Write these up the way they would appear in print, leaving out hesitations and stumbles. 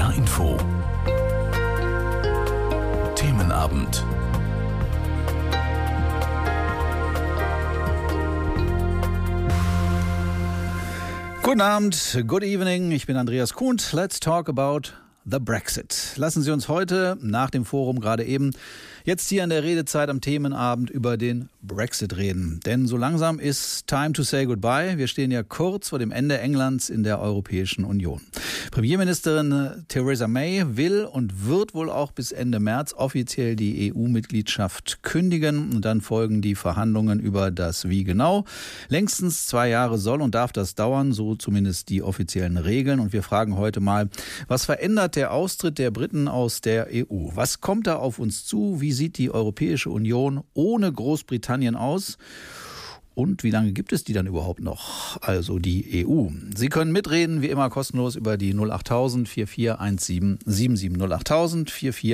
NDR Info. Themenabend. Guten Abend, good evening, ich bin Andreas Kuhnt. Let's talk about the Brexit. Lassen Sie uns heute nach dem Forum gerade eben jetzt hier in der Redezeit am Themenabend über den Brexit reden. Denn so langsam ist time to say goodbye. Wir stehen ja kurz vor dem Ende Englands in der Europäischen Union. Premierministerin Theresa May will und wird wohl auch bis Ende März offiziell die EU-Mitgliedschaft kündigen. Und dann folgen die Verhandlungen über das Wie genau. Längstens 2 Jahre soll und darf das dauern, so zumindest die offiziellen Regeln. Und wir fragen heute mal, was verändert der Austritt der Briten aus der EU? Was kommt da auf uns zu? Wie sieht die Europäische Union ohne Großbritannien aus? Und wie lange gibt es die dann überhaupt noch? Also die EU. Sie können mitreden, wie immer kostenlos über die 08000 441777. 08000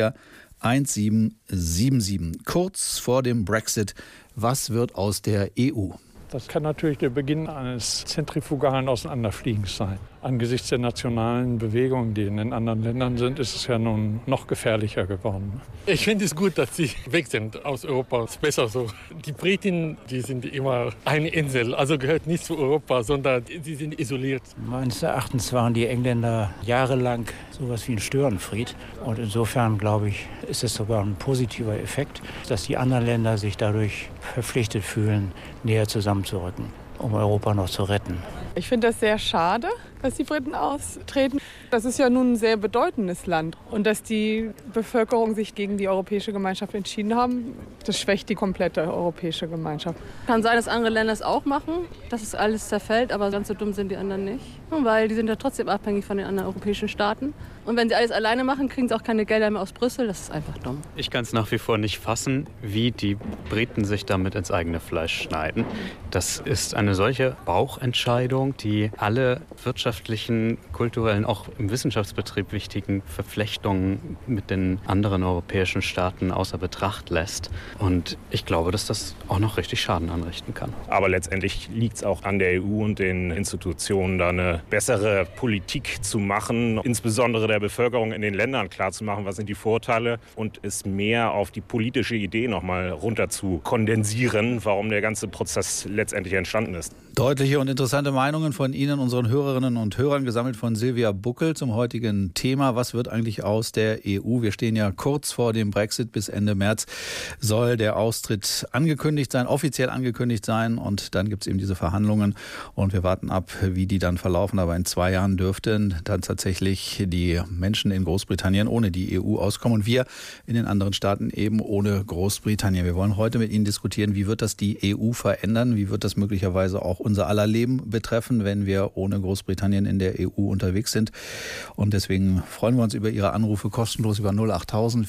441777. Kurz vor dem Brexit. Was wird aus der EU? Das kann natürlich der Beginn eines zentrifugalen Auseinanderfliegens sein. Angesichts der nationalen Bewegungen, die in den anderen Ländern sind, ist es ja nun noch gefährlicher geworden. Ich finde es gut, dass sie weg sind aus Europa. Das ist besser so. Die Briten, die sind immer eine Insel, also gehört nicht zu Europa, sondern sie sind isoliert. Meines Erachtens waren die Engländer jahrelang sowas wie ein Störenfried. Und insofern, glaube ich, ist es sogar ein positiver Effekt, dass die anderen Länder sich dadurch verpflichtet fühlen, näher zusammenzurücken, um Europa noch zu retten. Ich finde das sehr schade, dass die Briten austreten. Das ist ja nun ein sehr bedeutendes Land. Und dass die Bevölkerung sich gegen die Europäische Gemeinschaft entschieden haben, das schwächt die komplette Europäische Gemeinschaft. Kann sein, dass andere Länder es auch machen, dass es alles zerfällt, aber ganz so dumm sind die anderen nicht. Weil die sind ja trotzdem abhängig von den anderen europäischen Staaten. Und wenn sie alles alleine machen, kriegen sie auch keine Gelder mehr aus Brüssel. Das ist einfach dumm. Ich kann es nach wie vor nicht fassen, wie die Briten sich damit ins eigene Fleisch schneiden. Das ist eine solche Bauchentscheidung, die alle wirtschaftlichen, kulturellen, auch im Wissenschaftsbetrieb wichtigen Verflechtungen mit den anderen europäischen Staaten außer Betracht lässt. Und ich glaube, dass das auch noch richtig Schaden anrichten kann. Aber letztendlich liegt es auch an der EU und den Institutionen, da eine bessere Politik zu machen, insbesondere der Bevölkerung in den Ländern klarzumachen, was sind die Vorteile und es mehr auf die politische Idee nochmal runter zu kondensieren, warum der ganze Prozess letztendlich entstanden ist. Deutliche und interessante Meinungen von Ihnen, unseren Hörerinnen und Hörern, gesammelt von Silvia Buckel zum heutigen Thema. Was wird eigentlich aus der EU? Wir stehen ja kurz vor dem Brexit. Bis Ende März soll der Austritt angekündigt sein, offiziell angekündigt sein. Und dann gibt es eben diese Verhandlungen. Und wir warten ab, wie die dann verlaufen. Aber in 2 Jahren dürften dann tatsächlich die Menschen in Großbritannien ohne die EU auskommen. Und wir in den anderen Staaten eben ohne Großbritannien. Wir wollen heute mit Ihnen diskutieren, wie wird das die EU verändern? Wie wird das möglicherweise auch unser aller Leben betreffen, wenn wir ohne Großbritannien in der EU unterwegs sind. Und deswegen freuen wir uns über Ihre Anrufe kostenlos über 08000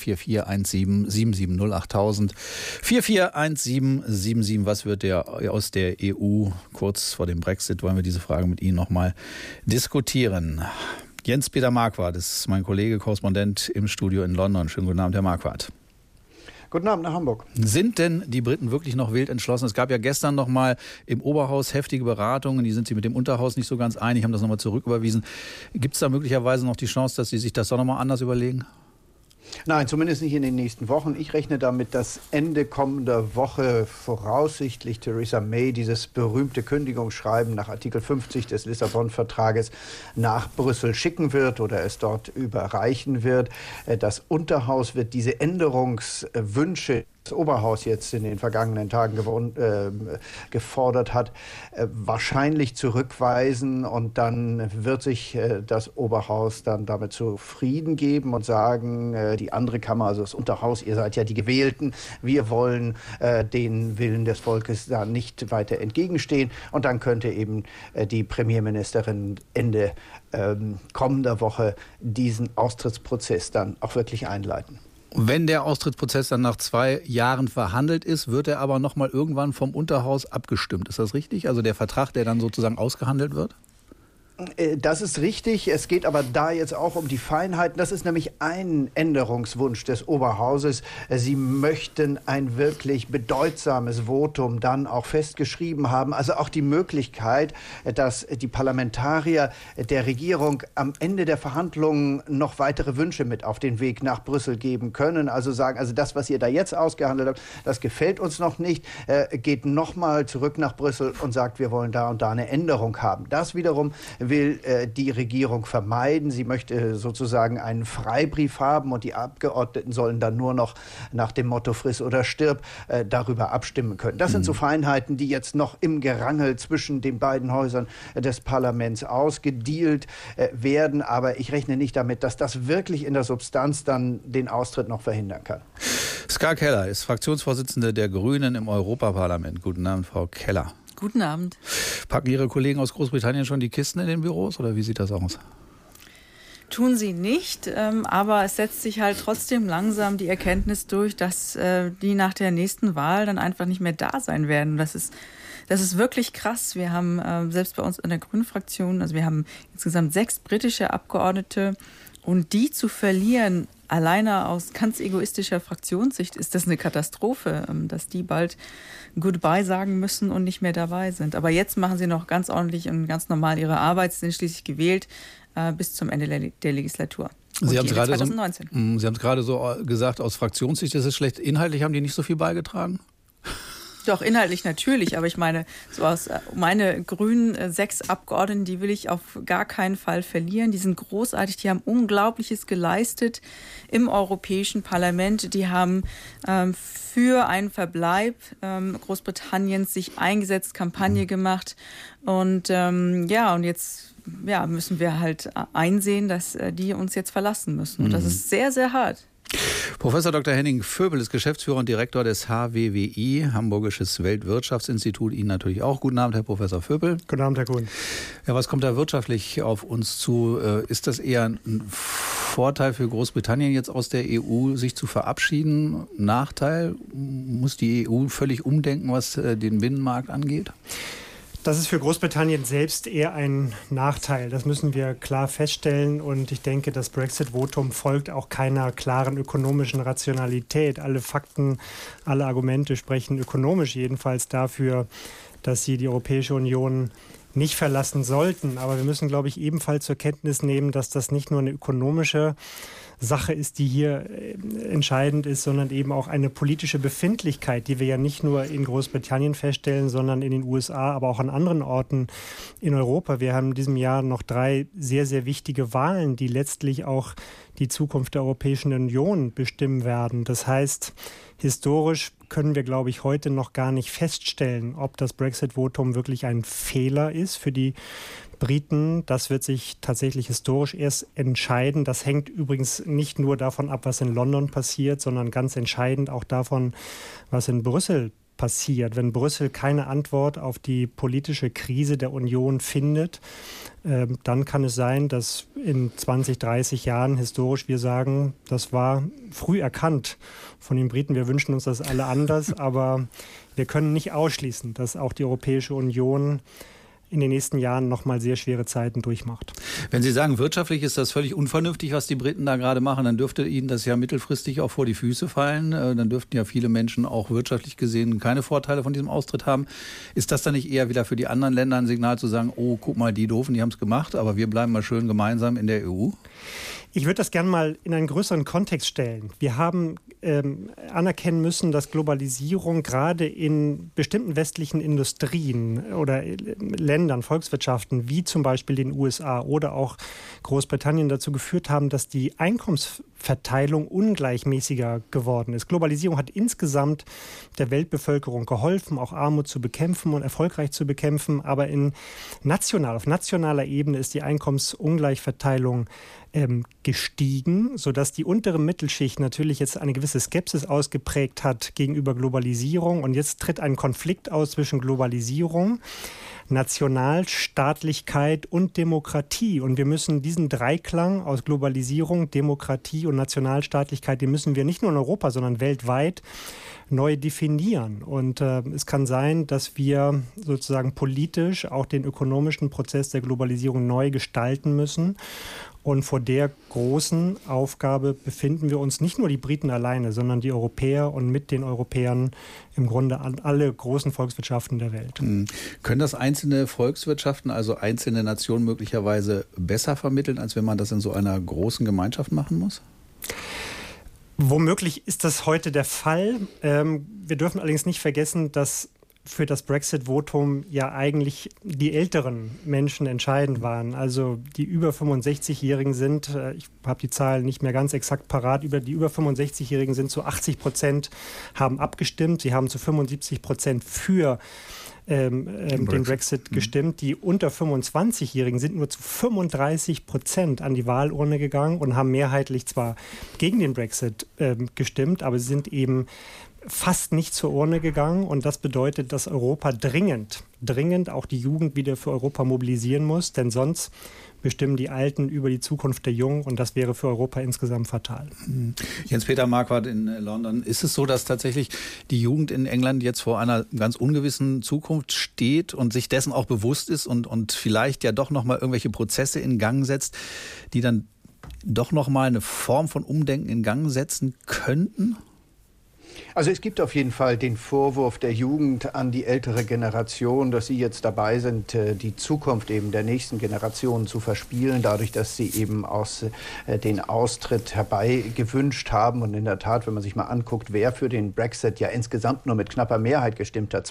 441777. 08000 441777. Was wird aus der EU kurz vor dem Brexit? Wollen wir diese Frage mit Ihnen nochmal diskutieren. Jens-Peter Marquardt ist mein Kollege, Korrespondent im Studio in London. Schönen guten Abend, Herr Marquardt. Guten Abend nach Hamburg. Sind denn die Briten wirklich noch wild entschlossen? Es gab ja gestern noch mal im Oberhaus heftige Beratungen. Die sind sich mit dem Unterhaus nicht so ganz einig, haben das noch mal zurücküberwiesen. Gibt es da möglicherweise noch die Chance, dass Sie sich das doch noch mal anders überlegen? Nein, zumindest nicht in den nächsten Wochen. Ich rechne damit, dass Ende kommender Woche voraussichtlich Theresa May dieses berühmte Kündigungsschreiben nach Artikel 50 des Lissabon-Vertrages nach Brüssel schicken wird oder es dort überreichen wird. Das Unterhaus wird diese Änderungswünsche, das Oberhaus jetzt in den vergangenen Tagen gefordert hat, wahrscheinlich zurückweisen, und dann wird sich das Oberhaus dann damit zufrieden geben und sagen, die andere Kammer, also das Unterhaus, ihr seid ja die Gewählten, wir wollen den Willen des Volkes da nicht weiter entgegenstehen, und dann könnte eben die Premierministerin Ende kommender Woche diesen Austrittsprozess dann auch wirklich einleiten. Wenn der Austrittsprozess dann nach 2 Jahren verhandelt ist, wird er aber noch mal irgendwann vom Unterhaus abgestimmt. Ist das richtig? Also der Vertrag, der dann sozusagen ausgehandelt wird? Das ist richtig. Es geht aber da jetzt auch um die Feinheiten. Das ist nämlich ein Änderungswunsch des Oberhauses. Sie möchten ein wirklich bedeutsames Votum dann auch festgeschrieben haben. Also auch die Möglichkeit, dass die Parlamentarier der Regierung am Ende der Verhandlungen noch weitere Wünsche mit auf den Weg nach Brüssel geben können. Also sagen, also das, was ihr da jetzt ausgehandelt habt, das gefällt uns noch nicht. Geht nochmal zurück nach Brüssel und sagt, wir wollen da und da eine Änderung haben. Das wiederum will die Regierung vermeiden. Sie möchte sozusagen einen Freibrief haben und die Abgeordneten sollen dann nur noch nach dem Motto friss oder stirb darüber abstimmen können. Das sind so Feinheiten, die jetzt noch im Gerangel zwischen den beiden Häusern des Parlaments ausgedealt werden. Aber ich rechne nicht damit, dass das wirklich in der Substanz dann den Austritt noch verhindern kann. Ska Keller ist Fraktionsvorsitzende der Grünen im Europaparlament. Guten Abend, Frau Keller. Guten Abend. Packen Ihre Kollegen aus Großbritannien schon die Kisten in den Büros oder wie sieht das aus? Tun sie nicht, aber es setzt sich halt trotzdem langsam die Erkenntnis durch, dass die nach der nächsten Wahl dann einfach nicht mehr da sein werden. Das ist wirklich krass. Wir haben selbst bei uns in der Grünen-Fraktion, also wir haben insgesamt 6 britische Abgeordnete und die zu verlieren, alleine aus ganz egoistischer Fraktionssicht, ist das eine Katastrophe, dass die bald Goodbye sagen müssen und nicht mehr dabei sind. Aber jetzt machen sie noch ganz ordentlich und ganz normal ihre Arbeit, sind schließlich gewählt bis zum Ende der Legislatur. Sie haben es 2019. gerade so gesagt, aus Fraktionssicht ist es schlecht. Inhaltlich haben die nicht so viel beigetragen? Doch, inhaltlich natürlich, aber ich meine, so aus meine grünen 6 Abgeordneten, die will ich auf gar keinen Fall verlieren. Die sind großartig, die haben Unglaubliches geleistet im Europäischen Parlament. Die haben für einen Verbleib Großbritanniens sich eingesetzt, Kampagne gemacht. Und und jetzt müssen wir halt einsehen, dass die uns jetzt verlassen müssen. Und das ist sehr, sehr hart. Professor Dr. Henning Vöbel ist Geschäftsführer und Direktor des HWWI, Hamburgisches Weltwirtschaftsinstitut. Ihnen natürlich auch. Guten Abend, Herr Professor Vöbel. Guten Abend, Herr Kuhn. Ja, was kommt da wirtschaftlich auf uns zu? Ist das eher ein Vorteil für Großbritannien, jetzt aus der EU sich zu verabschieden? Nachteil? Muss die EU völlig umdenken, was den Binnenmarkt angeht? Das ist für Großbritannien selbst eher ein Nachteil. Das müssen wir klar feststellen. Und ich denke, das Brexit-Votum folgt auch keiner klaren ökonomischen Rationalität. Alle Fakten, alle Argumente sprechen ökonomisch jedenfalls dafür, dass sie die Europäische Union nicht verlassen sollten. Aber wir müssen, glaube ich, ebenfalls zur Kenntnis nehmen, dass das nicht nur eine ökonomische Sache ist, die hier entscheidend ist, sondern eben auch eine politische Befindlichkeit, die wir ja nicht nur in Großbritannien feststellen, sondern in den USA, aber auch an anderen Orten in Europa. Wir haben in diesem Jahr noch 3 sehr, sehr wichtige Wahlen, die letztlich auch die Zukunft der Europäischen Union bestimmen werden. Das heißt, historisch können wir, glaube ich, heute noch gar nicht feststellen, ob das Brexit-Votum wirklich ein Fehler ist für die Briten. Das wird sich tatsächlich historisch erst entscheiden. Das hängt übrigens nicht nur davon ab, was in London passiert, sondern ganz entscheidend auch davon, was in Brüssel passiert. Wenn Brüssel keine Antwort auf die politische Krise der Union findet, dann kann es sein, dass in 20, 30 Jahren historisch wir sagen, das war früh erkannt von den Briten. Wir wünschen uns das alle anders, aber wir können nicht ausschließen, dass auch die Europäische Union in den nächsten Jahren noch mal sehr schwere Zeiten durchmacht. Wenn Sie sagen, wirtschaftlich ist das völlig unvernünftig, was die Briten da gerade machen, dann dürfte Ihnen das ja mittelfristig auch vor die Füße fallen. Dann dürften ja viele Menschen auch wirtschaftlich gesehen keine Vorteile von diesem Austritt haben. Ist das dann nicht eher wieder für die anderen Länder ein Signal zu sagen, oh, guck mal, die Doofen, die haben es gemacht, aber wir bleiben mal schön gemeinsam in der EU? Ich würde das gerne mal in einen größeren Kontext stellen. Wir haben anerkennen müssen, dass Globalisierung gerade in bestimmten westlichen Industrien oder Ländern, Volkswirtschaften wie zum Beispiel den USA oder auch Großbritannien dazu geführt haben, dass die Einkommensverteilung ungleichmäßiger geworden ist. Globalisierung hat insgesamt der Weltbevölkerung geholfen, auch Armut zu bekämpfen und erfolgreich zu bekämpfen. Aber auf nationaler Ebene ist die Einkommensungleichverteilung gestiegen, sodass die untere Mittelschicht natürlich jetzt eine gewisse Skepsis ausgeprägt hat gegenüber Globalisierung. Und jetzt tritt ein Konflikt aus zwischen Globalisierung, Nationalstaatlichkeit und Demokratie. Und wir müssen diesen Dreiklang aus Globalisierung, Demokratie und Nationalstaatlichkeit, den müssen wir nicht nur in Europa, sondern weltweit neu definieren. Und es kann sein, dass wir sozusagen politisch auch den ökonomischen Prozess der Globalisierung neu gestalten müssen. Und vor der großen Aufgabe befinden wir uns nicht nur die Briten alleine, sondern die Europäer und mit den Europäern im Grunde alle großen Volkswirtschaften der Welt. Können das einzelne Volkswirtschaften, also einzelne Nationen möglicherweise besser vermitteln, als wenn man das in so einer großen Gemeinschaft machen muss? Womöglich ist das heute der Fall. Wir dürfen allerdings nicht vergessen, dass für das Brexit-Votum ja eigentlich die älteren Menschen entscheidend waren. Also die über 65-Jährigen sind, ich habe die Zahlen nicht mehr ganz exakt parat, die über 65-Jährigen sind zu 80% haben abgestimmt. Sie haben zu 75% für den Brexit gestimmt. Die unter 25-Jährigen sind nur zu 35% an die Wahlurne gegangen und haben mehrheitlich zwar gegen den Brexit gestimmt, aber sie sind eben fast nicht zur Urne gegangen. Und das bedeutet, dass Europa dringend auch die Jugend wieder für Europa mobilisieren muss, denn sonst bestimmen die Alten über die Zukunft der Jungen und das wäre für Europa insgesamt fatal. Jens-Peter Marquardt in London. Ist es so, dass tatsächlich die Jugend in England jetzt vor einer ganz ungewissen Zukunft steht und sich dessen auch bewusst ist und vielleicht ja doch nochmal irgendwelche Prozesse in Gang setzt, die dann doch nochmal eine Form von Umdenken in Gang setzen könnten? Also es gibt auf jeden Fall den Vorwurf der Jugend an die ältere Generation, dass sie jetzt dabei sind, die Zukunft eben der nächsten Generation zu verspielen, dadurch, dass sie eben den Austritt herbeigewünscht haben. Und in der Tat, wenn man sich mal anguckt, wer für den Brexit ja insgesamt nur mit knapper Mehrheit gestimmt hat,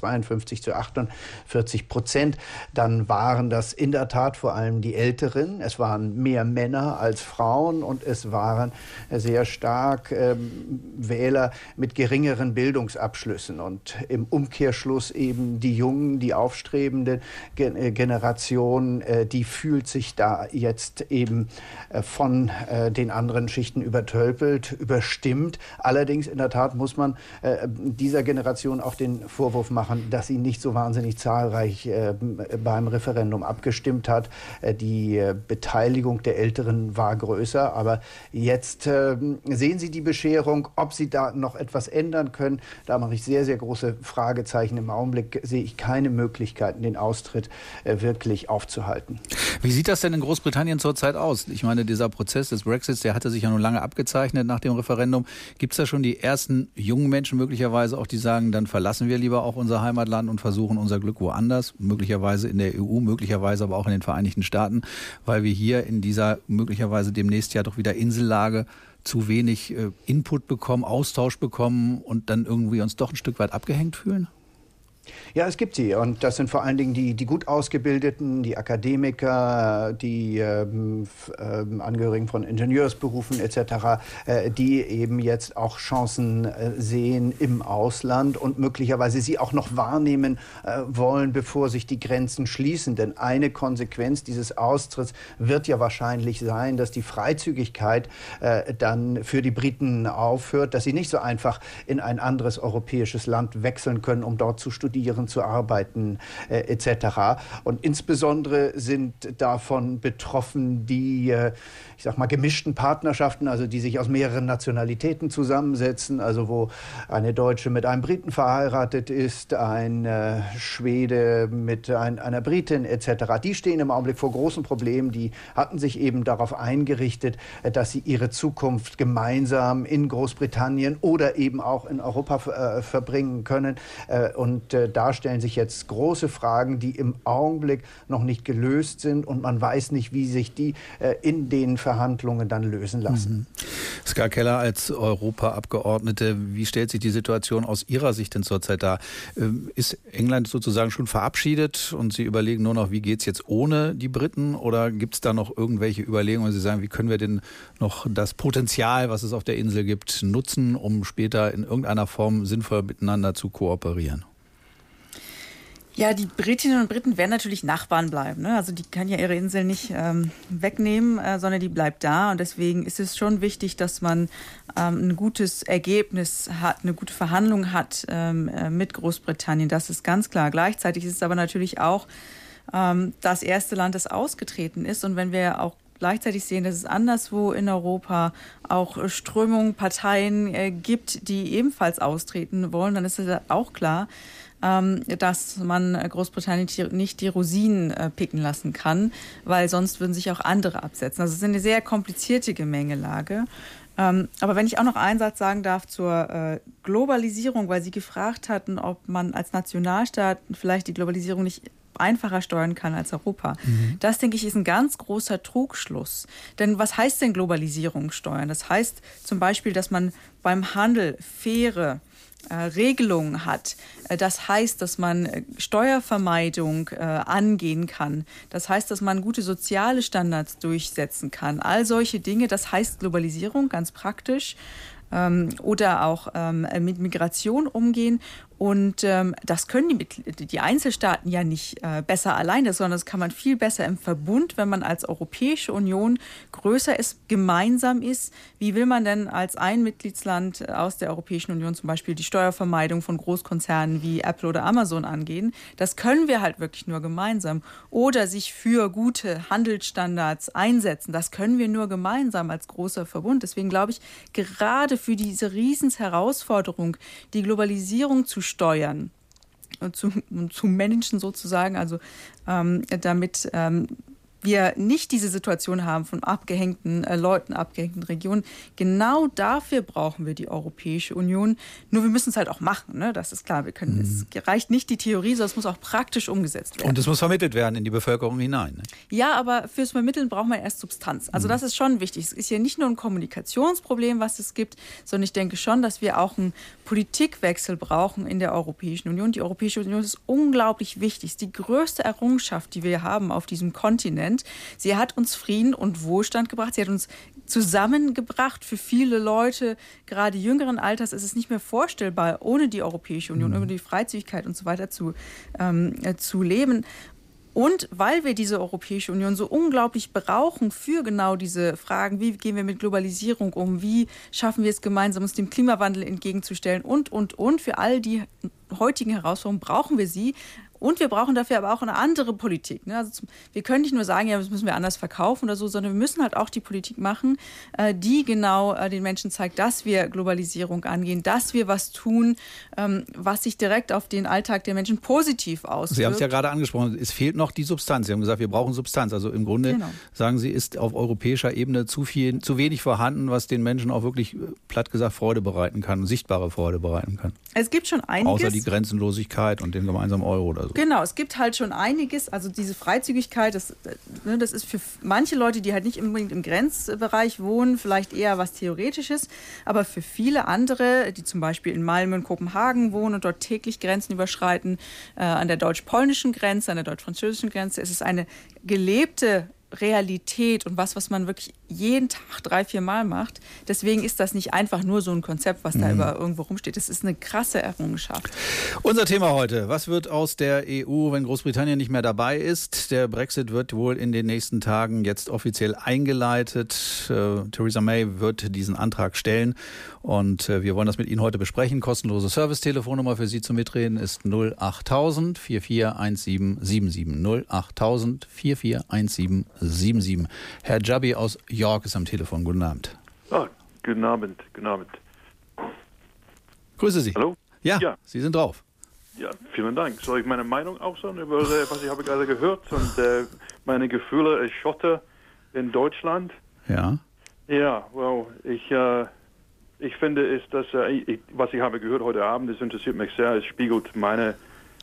52-48%, dann waren das in der Tat vor allem die Älteren. Es waren mehr Männer als Frauen und es waren sehr stark Wähler mit geringeren Bildungsabschlüssen und im Umkehrschluss eben die Jungen, die aufstrebende Generation, die fühlt sich da jetzt eben von den anderen Schichten übertölpelt, überstimmt. Allerdings in der Tat muss man dieser Generation auch den Vorwurf machen, dass sie nicht so wahnsinnig zahlreich beim Referendum abgestimmt hat. Die Beteiligung der Älteren war größer, aber jetzt sehen Sie die Bescherung, ob sie da noch etwas ändern können. Da mache ich sehr, sehr große Fragezeichen. Im Augenblick sehe ich keine Möglichkeiten, den Austritt wirklich aufzuhalten. Wie sieht das denn in Großbritannien zurzeit aus? Ich meine, dieser Prozess des Brexits, der hatte sich ja nun lange abgezeichnet nach dem Referendum. Gibt es da schon die ersten jungen Menschen möglicherweise auch, die sagen, dann verlassen wir lieber auch unser Heimatland und versuchen unser Glück woanders, möglicherweise in der EU, möglicherweise aber auch in den Vereinigten Staaten, weil wir hier in dieser möglicherweise demnächst ja doch wieder Insellage zu wenig Input bekommen, Austausch bekommen und dann irgendwie uns doch ein Stück weit abgehängt fühlen? Ja, es gibt sie und das sind vor allen Dingen die gut Ausgebildeten, die Akademiker, die Angehörigen von Ingenieursberufen etc., die eben jetzt auch Chancen sehen im Ausland und möglicherweise sie auch noch wahrnehmen wollen, bevor sich die Grenzen schließen. Denn eine Konsequenz dieses Austritts wird ja wahrscheinlich sein, dass die Freizügigkeit dann für die Briten aufhört, dass sie nicht so einfach in ein anderes europäisches Land wechseln können, um dort zu studieren, zu arbeiten etc. Und insbesondere sind davon betroffen die, ich sag mal, gemischten Partnerschaften, also die sich aus mehreren Nationalitäten zusammensetzen, also wo eine Deutsche mit einem Briten verheiratet ist, ein Schwede mit einer Britin etc. Die stehen im Augenblick vor großen Problemen. Die hatten sich eben darauf eingerichtet, dass sie ihre Zukunft gemeinsam in Großbritannien oder eben auch in Europa verbringen können. Und da stellen sich jetzt große Fragen, die im Augenblick noch nicht gelöst sind und man weiß nicht, wie sich die in den Verhandlungen dann lösen lassen. Ska Keller als Europaabgeordnete, wie stellt sich die Situation aus Ihrer Sicht denn zurzeit dar? Ist England sozusagen schon verabschiedet und Sie überlegen nur noch, wie geht es jetzt ohne die Briten oder gibt es da noch irgendwelche Überlegungen, wo Sie sagen, wie können wir denn noch das Potenzial, was es auf der Insel gibt, nutzen, um später in irgendeiner Form sinnvoll miteinander zu kooperieren? Ja, die Britinnen und Briten werden natürlich Nachbarn bleiben. Ne? Also die kann ja ihre Insel nicht wegnehmen, sondern die bleibt da. Und deswegen ist es schon wichtig, dass man ein gutes Ergebnis hat, eine gute Verhandlung hat mit Großbritannien. Das ist ganz klar. Gleichzeitig ist es aber natürlich auch das erste Land, das ausgetreten ist. Und wenn wir auch gleichzeitig sehen, dass es anderswo in Europa auch Strömungen, Parteien gibt, die ebenfalls austreten wollen, dann ist es auch klar, dass man Großbritannien nicht die Rosinen picken lassen kann, weil sonst würden sich auch andere absetzen. Also es ist eine sehr komplizierte Gemengelage. Aber wenn ich auch noch einen Satz sagen darf zur Globalisierung, weil Sie gefragt hatten, ob man als Nationalstaat vielleicht die Globalisierung nicht einfacher steuern kann als Europa. Das, denke ich, ist ein ganz großer Trugschluss. Denn was heißt denn Globalisierung steuern? Das heißt zum Beispiel, dass man beim Handel faire Regelungen hat. Das heißt, dass man Steuervermeidung angehen kann. Das heißt, dass man gute soziale Standards durchsetzen kann. All solche Dinge, das heißt Globalisierung, ganz praktisch. Oder auch mit Migration umgehen. Und das können die Einzelstaaten ja nicht besser alleine, sondern das kann man viel besser im Verbund, wenn man als Europäische Union größer ist, gemeinsam ist. Wie will man denn als ein Mitgliedsland aus der Europäischen Union zum Beispiel die Steuervermeidung von Großkonzernen wie Apple oder Amazon angehen? Das können wir halt wirklich nur gemeinsam. Oder sich für gute Handelsstandards einsetzen. Das können wir nur gemeinsam als großer Verbund. Deswegen glaube ich, gerade für diese Riesenherausforderung, die Globalisierung zu steuern und zu managen sozusagen, also damit wir nicht diese Situation haben von abgehängten Leuten, abgehängten Regionen. Genau dafür brauchen wir die Europäische Union. Nur wir müssen es halt auch machen, ne? Das ist klar. Es reicht nicht die Theorie, sondern es muss auch praktisch umgesetzt werden. Und es muss vermittelt werden in die Bevölkerung hinein. Ne? Ja, aber fürs Vermitteln braucht man erst Substanz. Also das ist schon wichtig. Es ist ja nicht nur ein Kommunikationsproblem, was es gibt, sondern ich denke schon, dass wir auch einen Politikwechsel brauchen in der Europäischen Union. Die Europäische Union ist unglaublich wichtig. Es ist die größte Errungenschaft, die wir haben auf diesem Kontinent. Sie hat uns Frieden und Wohlstand gebracht. Sie hat uns zusammengebracht. Für viele Leute, gerade jüngeren Alters, ist es nicht mehr vorstellbar, ohne die Europäische Union, ohne die Freizügigkeit und so weiter zu leben. Und weil wir diese Europäische Union so unglaublich brauchen für genau diese Fragen, wie gehen wir mit Globalisierung um, wie schaffen wir es gemeinsam, uns dem Klimawandel entgegenzustellen und. Für all die heutigen Herausforderungen brauchen wir sie. Und wir brauchen dafür aber auch eine andere Politik. Ne? Also wir können nicht nur sagen, ja, das müssen wir anders verkaufen oder so, sondern wir müssen halt auch die Politik machen, die genau den Menschen zeigt, dass wir Globalisierung angehen, dass wir was tun, was sich direkt auf den Alltag der Menschen positiv auswirkt. Sie haben es ja gerade angesprochen, es fehlt noch die Substanz. Sie haben gesagt, wir brauchen Substanz. Also im Grunde, sagen Sie, ist auf europäischer Ebene zu wenig vorhanden, was den Menschen auch wirklich, platt gesagt, Freude bereiten kann, sichtbare Freude bereiten kann. Es gibt schon einiges. Außer die Grenzenlosigkeit und den gemeinsamen Euro oder so. Genau, es gibt halt schon einiges. Also diese Freizügigkeit, das ist für manche Leute, die halt nicht unbedingt im Grenzbereich wohnen, vielleicht eher was Theoretisches. Aber für viele andere, die zum Beispiel in Malmö und Kopenhagen wohnen und dort täglich Grenzen überschreiten, an der deutsch-polnischen Grenze, an der deutsch-französischen Grenze, ist es eine gelebte Realität und was man wirklich jeden Tag 3-4 Mal macht. Deswegen ist das nicht einfach nur so ein Konzept, was da irgendwo rumsteht. Das ist eine krasse Errungenschaft. Unser Thema heute. Was wird aus der EU, wenn Großbritannien nicht mehr dabei ist? Der Brexit wird wohl in den nächsten Tagen jetzt offiziell eingeleitet. Theresa May wird diesen Antrag stellen und wir wollen das mit Ihnen heute besprechen. Kostenlose Service-Telefonnummer für Sie zum Mitreden ist 08000 441777. 08000 441777. Herr Jabi aus York ist am Telefon. Guten Abend. Guten Abend. Grüße Sie. Hallo? Ja, Sie sind drauf. Ja, vielen Dank. Soll ich meine Meinung auch sagen über was ich habe gerade gehört und meine Gefühle als Schotte in Deutschland? Ja. Ja, well, ich finde, was ich habe gehört heute Abend, das interessiert mich sehr. Es spiegelt meine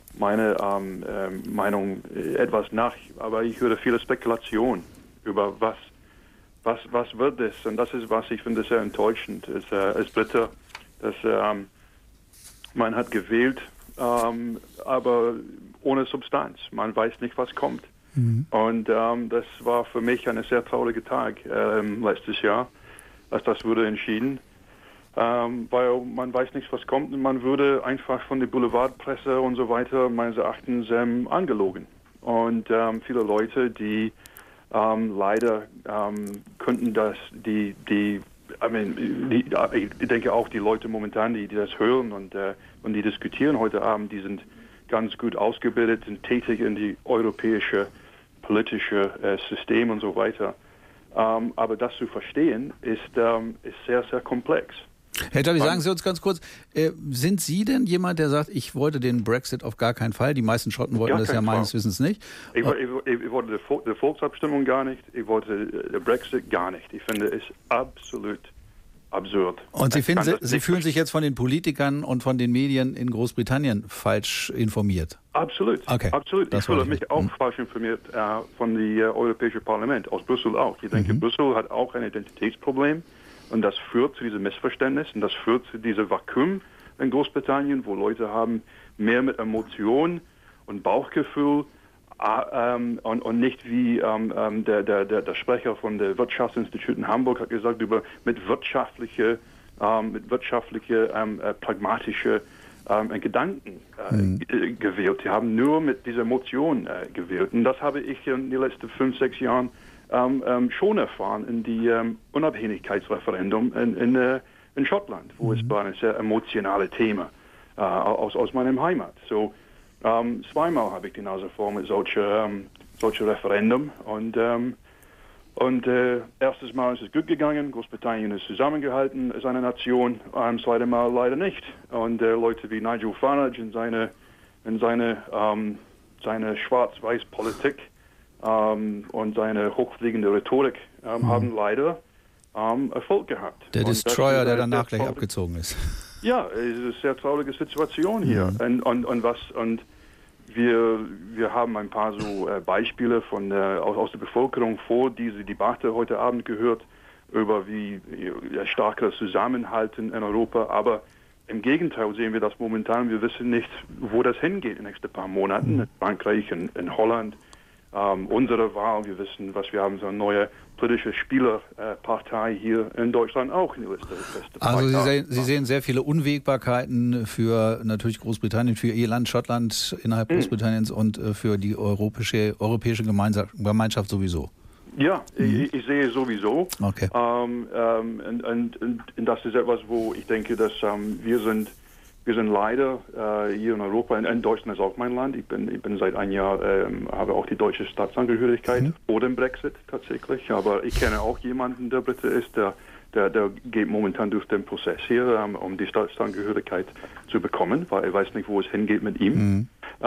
Meinung etwas nach, aber ich höre viele Spekulationen über was wird das, und das ist, was ich finde sehr enttäuschend als Brite, dass man hat gewählt, aber ohne Substanz. Man weiß nicht, was kommt. Und das war für mich ein sehr trauriger Tag letztes Jahr, als das wurde entschieden. weil man weiß nicht, was kommt und man würde einfach von der Boulevardpresse und so weiter meines Erachtens angelogen. Und viele Leute, die leider könnten das, ich denke auch die Leute momentan, die das hören und die diskutieren heute Abend, die sind ganz gut ausgebildet und tätig in die europäische politische System und so weiter. Aber das zu verstehen ist sehr, sehr komplex. Herr Jabi, sagen Sie uns ganz kurz, sind Sie denn jemand, der sagt, ich wollte den Brexit auf gar keinen Fall? Die meisten Schotten wollten das ja meines Wissens nicht. Ich wollte die Volksabstimmung gar nicht. Ich wollte den Brexit gar nicht. Ich finde es absolut absurd. Und Sie fühlen sich jetzt von den Politikern und von den Medien in Großbritannien falsch informiert? Absolut. Okay. Absolut. Ich fühle mich auch falsch informiert von dem Europäischen Parlament, aus Brüssel auch. Ich denke, Brüssel hat auch ein Identitätsproblem. Und das führt zu diesem Missverständnis und das führt zu diesem Vakuum in Großbritannien, wo Leute haben mehr mit Emotion und Bauchgefühl und nicht wie der Sprecher von der Wirtschaftsinstitut in Hamburg hat gesagt, mit wirtschaftliche, pragmatische Gedanken gewählt. Sie haben nur mit dieser Emotion gewählt. Und das habe ich in den letzten 5-6 Jahren schon erfahren in die Unabhängigkeitsreferendum in Schottland, wo es war ein sehr emotionales Thema aus meinem Heimat. So zweimal habe ich die Nase voll mit solchen Referendum und erstes Mal ist es gut gegangen, Großbritannien ist zusammengehalten als eine Nation, zweite Mal leider nicht. Und Leute wie Nigel Farage in seine Schwarz-Weiß-Politik und seine hochfliegende Rhetorik haben leider Erfolg gehabt. Der Destroyer, der danach gleich abgezogen ist. Ja, es ist eine sehr traurige Situation hier. Und wir haben ein paar so Beispiele aus der Bevölkerung vor diese Debatte heute Abend gehört über wie starkes Zusammenhalten in Europa. Aber im Gegenteil sehen wir das momentan. Wir wissen nicht, wo das hingeht in den nächsten paar Monaten. In Frankreich, in Holland. Unsere Wahl, wir wissen, was wir haben, so eine neue politische Spielerpartei hier in Deutschland auch in der Liste. Also Sie sehen sehr viele Unwägbarkeiten für natürlich Großbritannien, für Ihr Land, Schottland innerhalb Großbritanniens und für die europäische Gemeinschaft sowieso. Ja, ich sehe sowieso. Okay. Und das ist etwas, wo ich denke, dass wir sind leider hier in Europa, in Deutschland ist auch mein Land. Ich bin seit einem Jahr, habe auch die deutsche Staatsangehörigkeit vor dem Brexit tatsächlich. Aber ich kenne auch jemanden, der Brite ist, der geht momentan durch den Prozess hier, um die Staatsangehörigkeit zu bekommen, weil er weiß nicht, wo es hingeht mit ihm.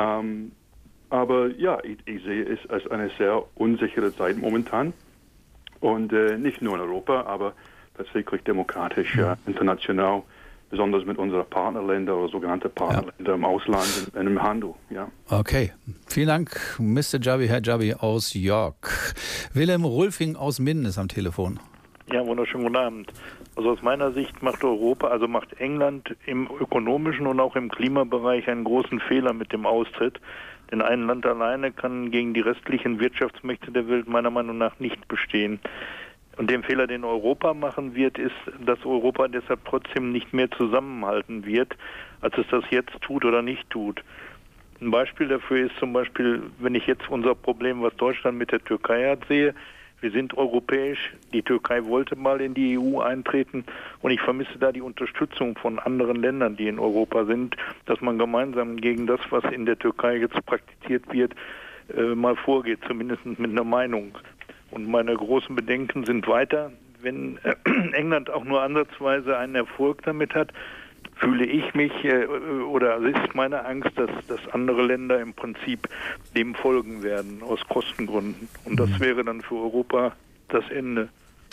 Aber ja, ich sehe es als eine sehr unsichere Zeit momentan. Und nicht nur in Europa, aber tatsächlich demokratisch, international. Besonders mit unseren Partnerländern oder sogenannten Partnerländern im Ausland, in im Handel. Ja. Okay, vielen Dank, Mr. Jabi, Herr Jabi aus York. Wilhelm Rulfing aus Minden ist am Telefon. Ja, wunderschönen guten Abend. Also aus meiner Sicht macht England im ökonomischen und auch im Klimabereich einen großen Fehler mit dem Austritt. Denn ein Land alleine kann gegen die restlichen Wirtschaftsmächte der Welt meiner Meinung nach nicht bestehen. Und den Fehler, den Europa machen wird, ist, dass Europa deshalb trotzdem nicht mehr zusammenhalten wird, als es das jetzt tut oder nicht tut. Ein Beispiel dafür ist zum Beispiel, wenn ich jetzt unser Problem, was Deutschland mit der Türkei hat, sehe. Wir sind europäisch, die Türkei wollte mal in die EU eintreten und ich vermisse da die Unterstützung von anderen Ländern, die in Europa sind, dass man gemeinsam gegen das, was in der Türkei jetzt praktiziert wird, mal vorgeht, zumindest mit einer Meinung. Und meine großen Bedenken sind weiter, wenn England auch nur ansatzweise einen Erfolg damit hat, fühle ich mich oder es ist meine Angst, dass andere Länder im Prinzip dem folgen werden aus Kostengründen. Und das wäre dann für Europa das Ende.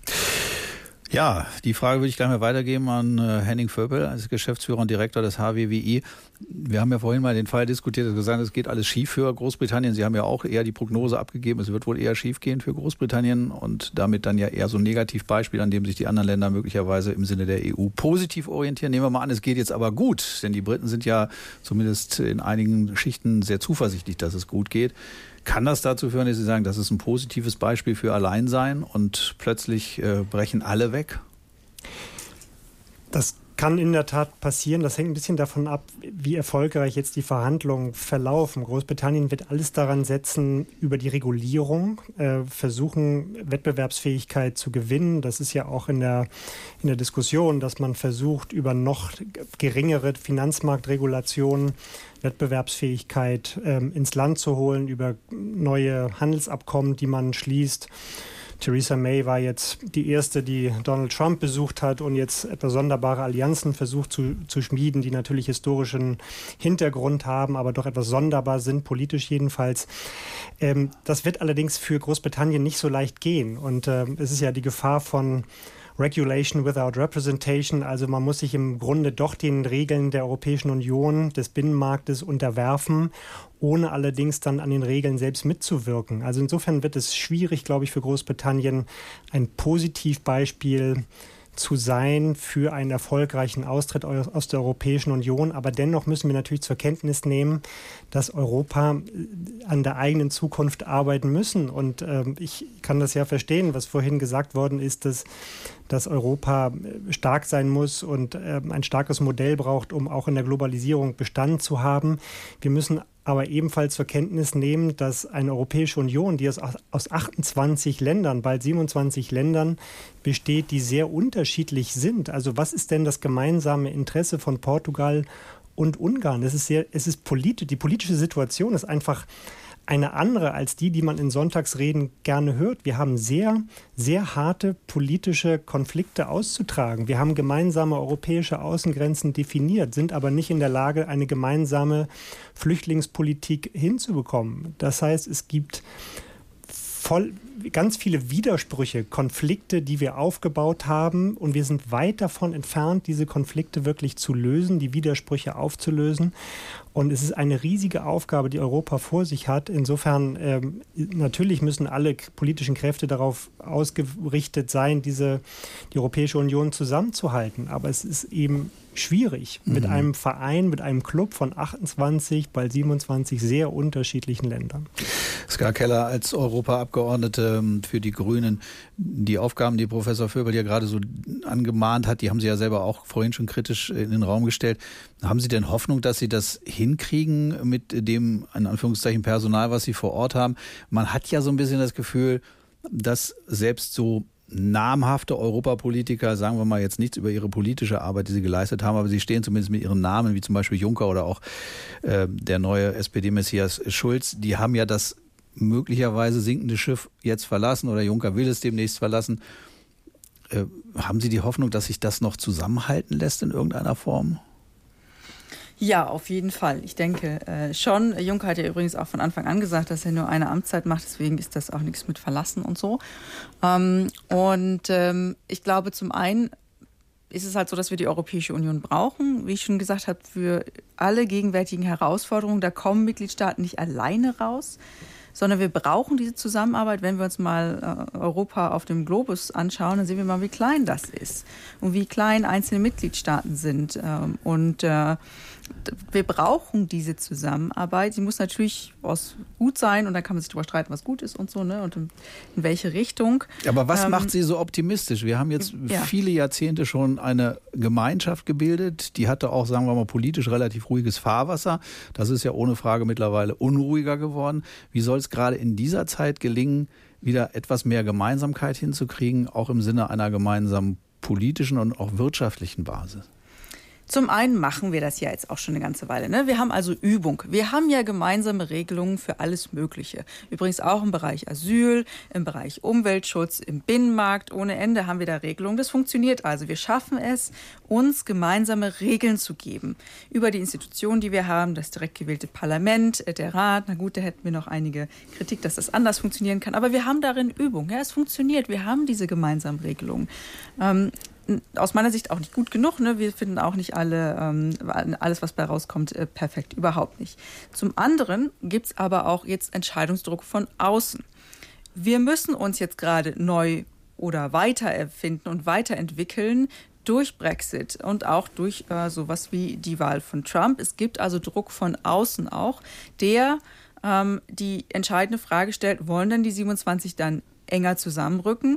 Ja, die Frage würde ich gleich mal weitergeben an Henning Vöpel als Geschäftsführer und Direktor des HWWI. Wir haben ja vorhin mal den Fall diskutiert, dass gesagt, es geht alles schief für Großbritannien. Sie haben ja auch eher die Prognose abgegeben, es wird wohl eher schief gehen für Großbritannien und damit dann ja eher so ein Negativbeispiel, an dem sich die anderen Länder möglicherweise im Sinne der EU positiv orientieren. Nehmen wir mal an, es geht jetzt aber gut, denn die Briten sind ja zumindest in einigen Schichten sehr zuversichtlich, dass es gut geht. Kann das dazu führen, dass Sie sagen, das ist ein positives Beispiel für Alleinsein und plötzlich brechen alle weg? Das kann in der Tat passieren. Das hängt ein bisschen davon ab, wie erfolgreich jetzt die Verhandlungen verlaufen. Großbritannien wird alles daran setzen, über die Regulierung versuchen, Wettbewerbsfähigkeit zu gewinnen. Das ist ja auch in der Diskussion, dass man versucht, über noch geringere Finanzmarktregulationen Wettbewerbsfähigkeit ins Land zu holen, über neue Handelsabkommen, die man schließt. Theresa May war jetzt die erste, die Donald Trump besucht hat und jetzt etwas sonderbare Allianzen versucht zu schmieden, die natürlich historischen Hintergrund haben, aber doch etwas sonderbar sind, politisch jedenfalls. Das wird allerdings für Großbritannien nicht so leicht gehen. Und es ist ja die Gefahr von Regulation without Representation, also man muss sich im Grunde doch den Regeln der Europäischen Union, des Binnenmarktes unterwerfen, ohne allerdings dann an den Regeln selbst mitzuwirken. Also insofern wird es schwierig, glaube ich, für Großbritannien ein Positivbeispiel zu sein für einen erfolgreichen Austritt aus der Europäischen Union. Aber dennoch müssen wir natürlich zur Kenntnis nehmen, dass Europa an der eigenen Zukunft arbeiten müssen. Und ich kann das ja verstehen, was vorhin gesagt worden ist, dass Europa stark sein muss und ein starkes Modell braucht, um auch in der Globalisierung Bestand zu haben. Wir müssen aber ebenfalls zur Kenntnis nehmen, dass eine Europäische Union, die aus 28 Ländern, bald 27 Ländern besteht, die sehr unterschiedlich sind. Also was ist denn das gemeinsame Interesse von Portugal und Ungarn? Die politische Situation ist einfach eine andere als die man in Sonntagsreden gerne hört. Wir haben sehr, sehr harte politische Konflikte auszutragen. Wir haben gemeinsame europäische Außengrenzen definiert, sind aber nicht in der Lage, eine gemeinsame Flüchtlingspolitik hinzubekommen. Das heißt, es gibt ganz viele Widersprüche, Konflikte, die wir aufgebaut haben, und wir sind weit davon entfernt, diese Konflikte wirklich zu lösen, die Widersprüche aufzulösen. Und es ist eine riesige Aufgabe, die Europa vor sich hat. Insofern natürlich müssen alle politischen Kräfte darauf ausgerichtet sein, die Europäische Union zusammenzuhalten. Aber es ist eben schwierig mit einem Verein, mit einem Club von 28, bald 27 sehr unterschiedlichen Ländern. Ska Keller als Europaabgeordnete für die Grünen. Die Aufgaben, die Professor Vöbel ja gerade so angemahnt hat, die haben Sie ja selber auch vorhin schon kritisch in den Raum gestellt. Haben Sie denn Hoffnung, dass Sie das hinkriegen mit dem, in Anführungszeichen, Personal, was Sie vor Ort haben? Man hat ja so ein bisschen das Gefühl, dass selbst so namhafte Europapolitiker, sagen wir mal jetzt nichts über ihre politische Arbeit, die sie geleistet haben, aber sie stehen zumindest mit ihren Namen, wie zum Beispiel Juncker oder auch der neue SPD-Messias Schulz, die haben ja das möglicherweise sinkende Schiff jetzt verlassen oder Juncker will es demnächst verlassen. Haben Sie die Hoffnung, dass sich das noch zusammenhalten lässt in irgendeiner Form? Ja, auf jeden Fall. Ich denke schon. Juncker hat ja übrigens auch von Anfang an gesagt, dass er nur eine Amtszeit macht. Deswegen ist das auch nichts mit Verlassen und so. Ich glaube, zum einen ist es halt so, dass wir die Europäische Union brauchen. Wie ich schon gesagt habe, für alle gegenwärtigen Herausforderungen, da kommen Mitgliedstaaten nicht alleine raus, sondern wir brauchen diese Zusammenarbeit. Wenn wir uns mal Europa auf dem Globus anschauen, dann sehen wir mal, wie klein das ist und wie klein einzelne Mitgliedstaaten sind. Wir brauchen diese Zusammenarbeit. Sie muss natürlich gut sein und dann kann man sich darüber streiten, was gut ist und so, ne? Und in welche Richtung. Aber was macht Sie so optimistisch? Wir haben jetzt viele Jahrzehnte schon eine Gemeinschaft gebildet, die hatte auch, sagen wir mal, politisch relativ ruhiges Fahrwasser. Das ist ja ohne Frage mittlerweile unruhiger geworden. Wie soll es gerade in dieser Zeit gelingen, wieder etwas mehr Gemeinsamkeit hinzukriegen, auch im Sinne einer gemeinsamen politischen und auch wirtschaftlichen Basis? Zum einen machen wir das ja jetzt auch schon eine ganze Weile. Ne? Wir haben also Übung. Wir haben ja gemeinsame Regelungen für alles Mögliche. Übrigens auch im Bereich Asyl, im Bereich Umweltschutz, im Binnenmarkt. Ohne Ende haben wir da Regelungen. Das funktioniert also. Wir schaffen es, uns gemeinsame Regeln zu geben. Über die Institutionen, die wir haben, das direkt gewählte Parlament, der Rat. Na gut, da hätten wir noch einige Kritik, dass das anders funktionieren kann. Aber wir haben darin Übung. Ja, es funktioniert. Wir haben diese gemeinsamen Regelungen. Aus meiner Sicht auch nicht gut genug. Ne? Wir finden auch nicht alles, was bei rauskommt, perfekt. Überhaupt nicht. Zum anderen gibt es aber auch jetzt Entscheidungsdruck von außen. Wir müssen uns jetzt gerade neu oder weitererfinden und weiterentwickeln durch Brexit und auch durch sowas wie die Wahl von Trump. Es gibt also Druck von außen auch, der die entscheidende Frage stellt, wollen denn die 27 dann enger zusammenrücken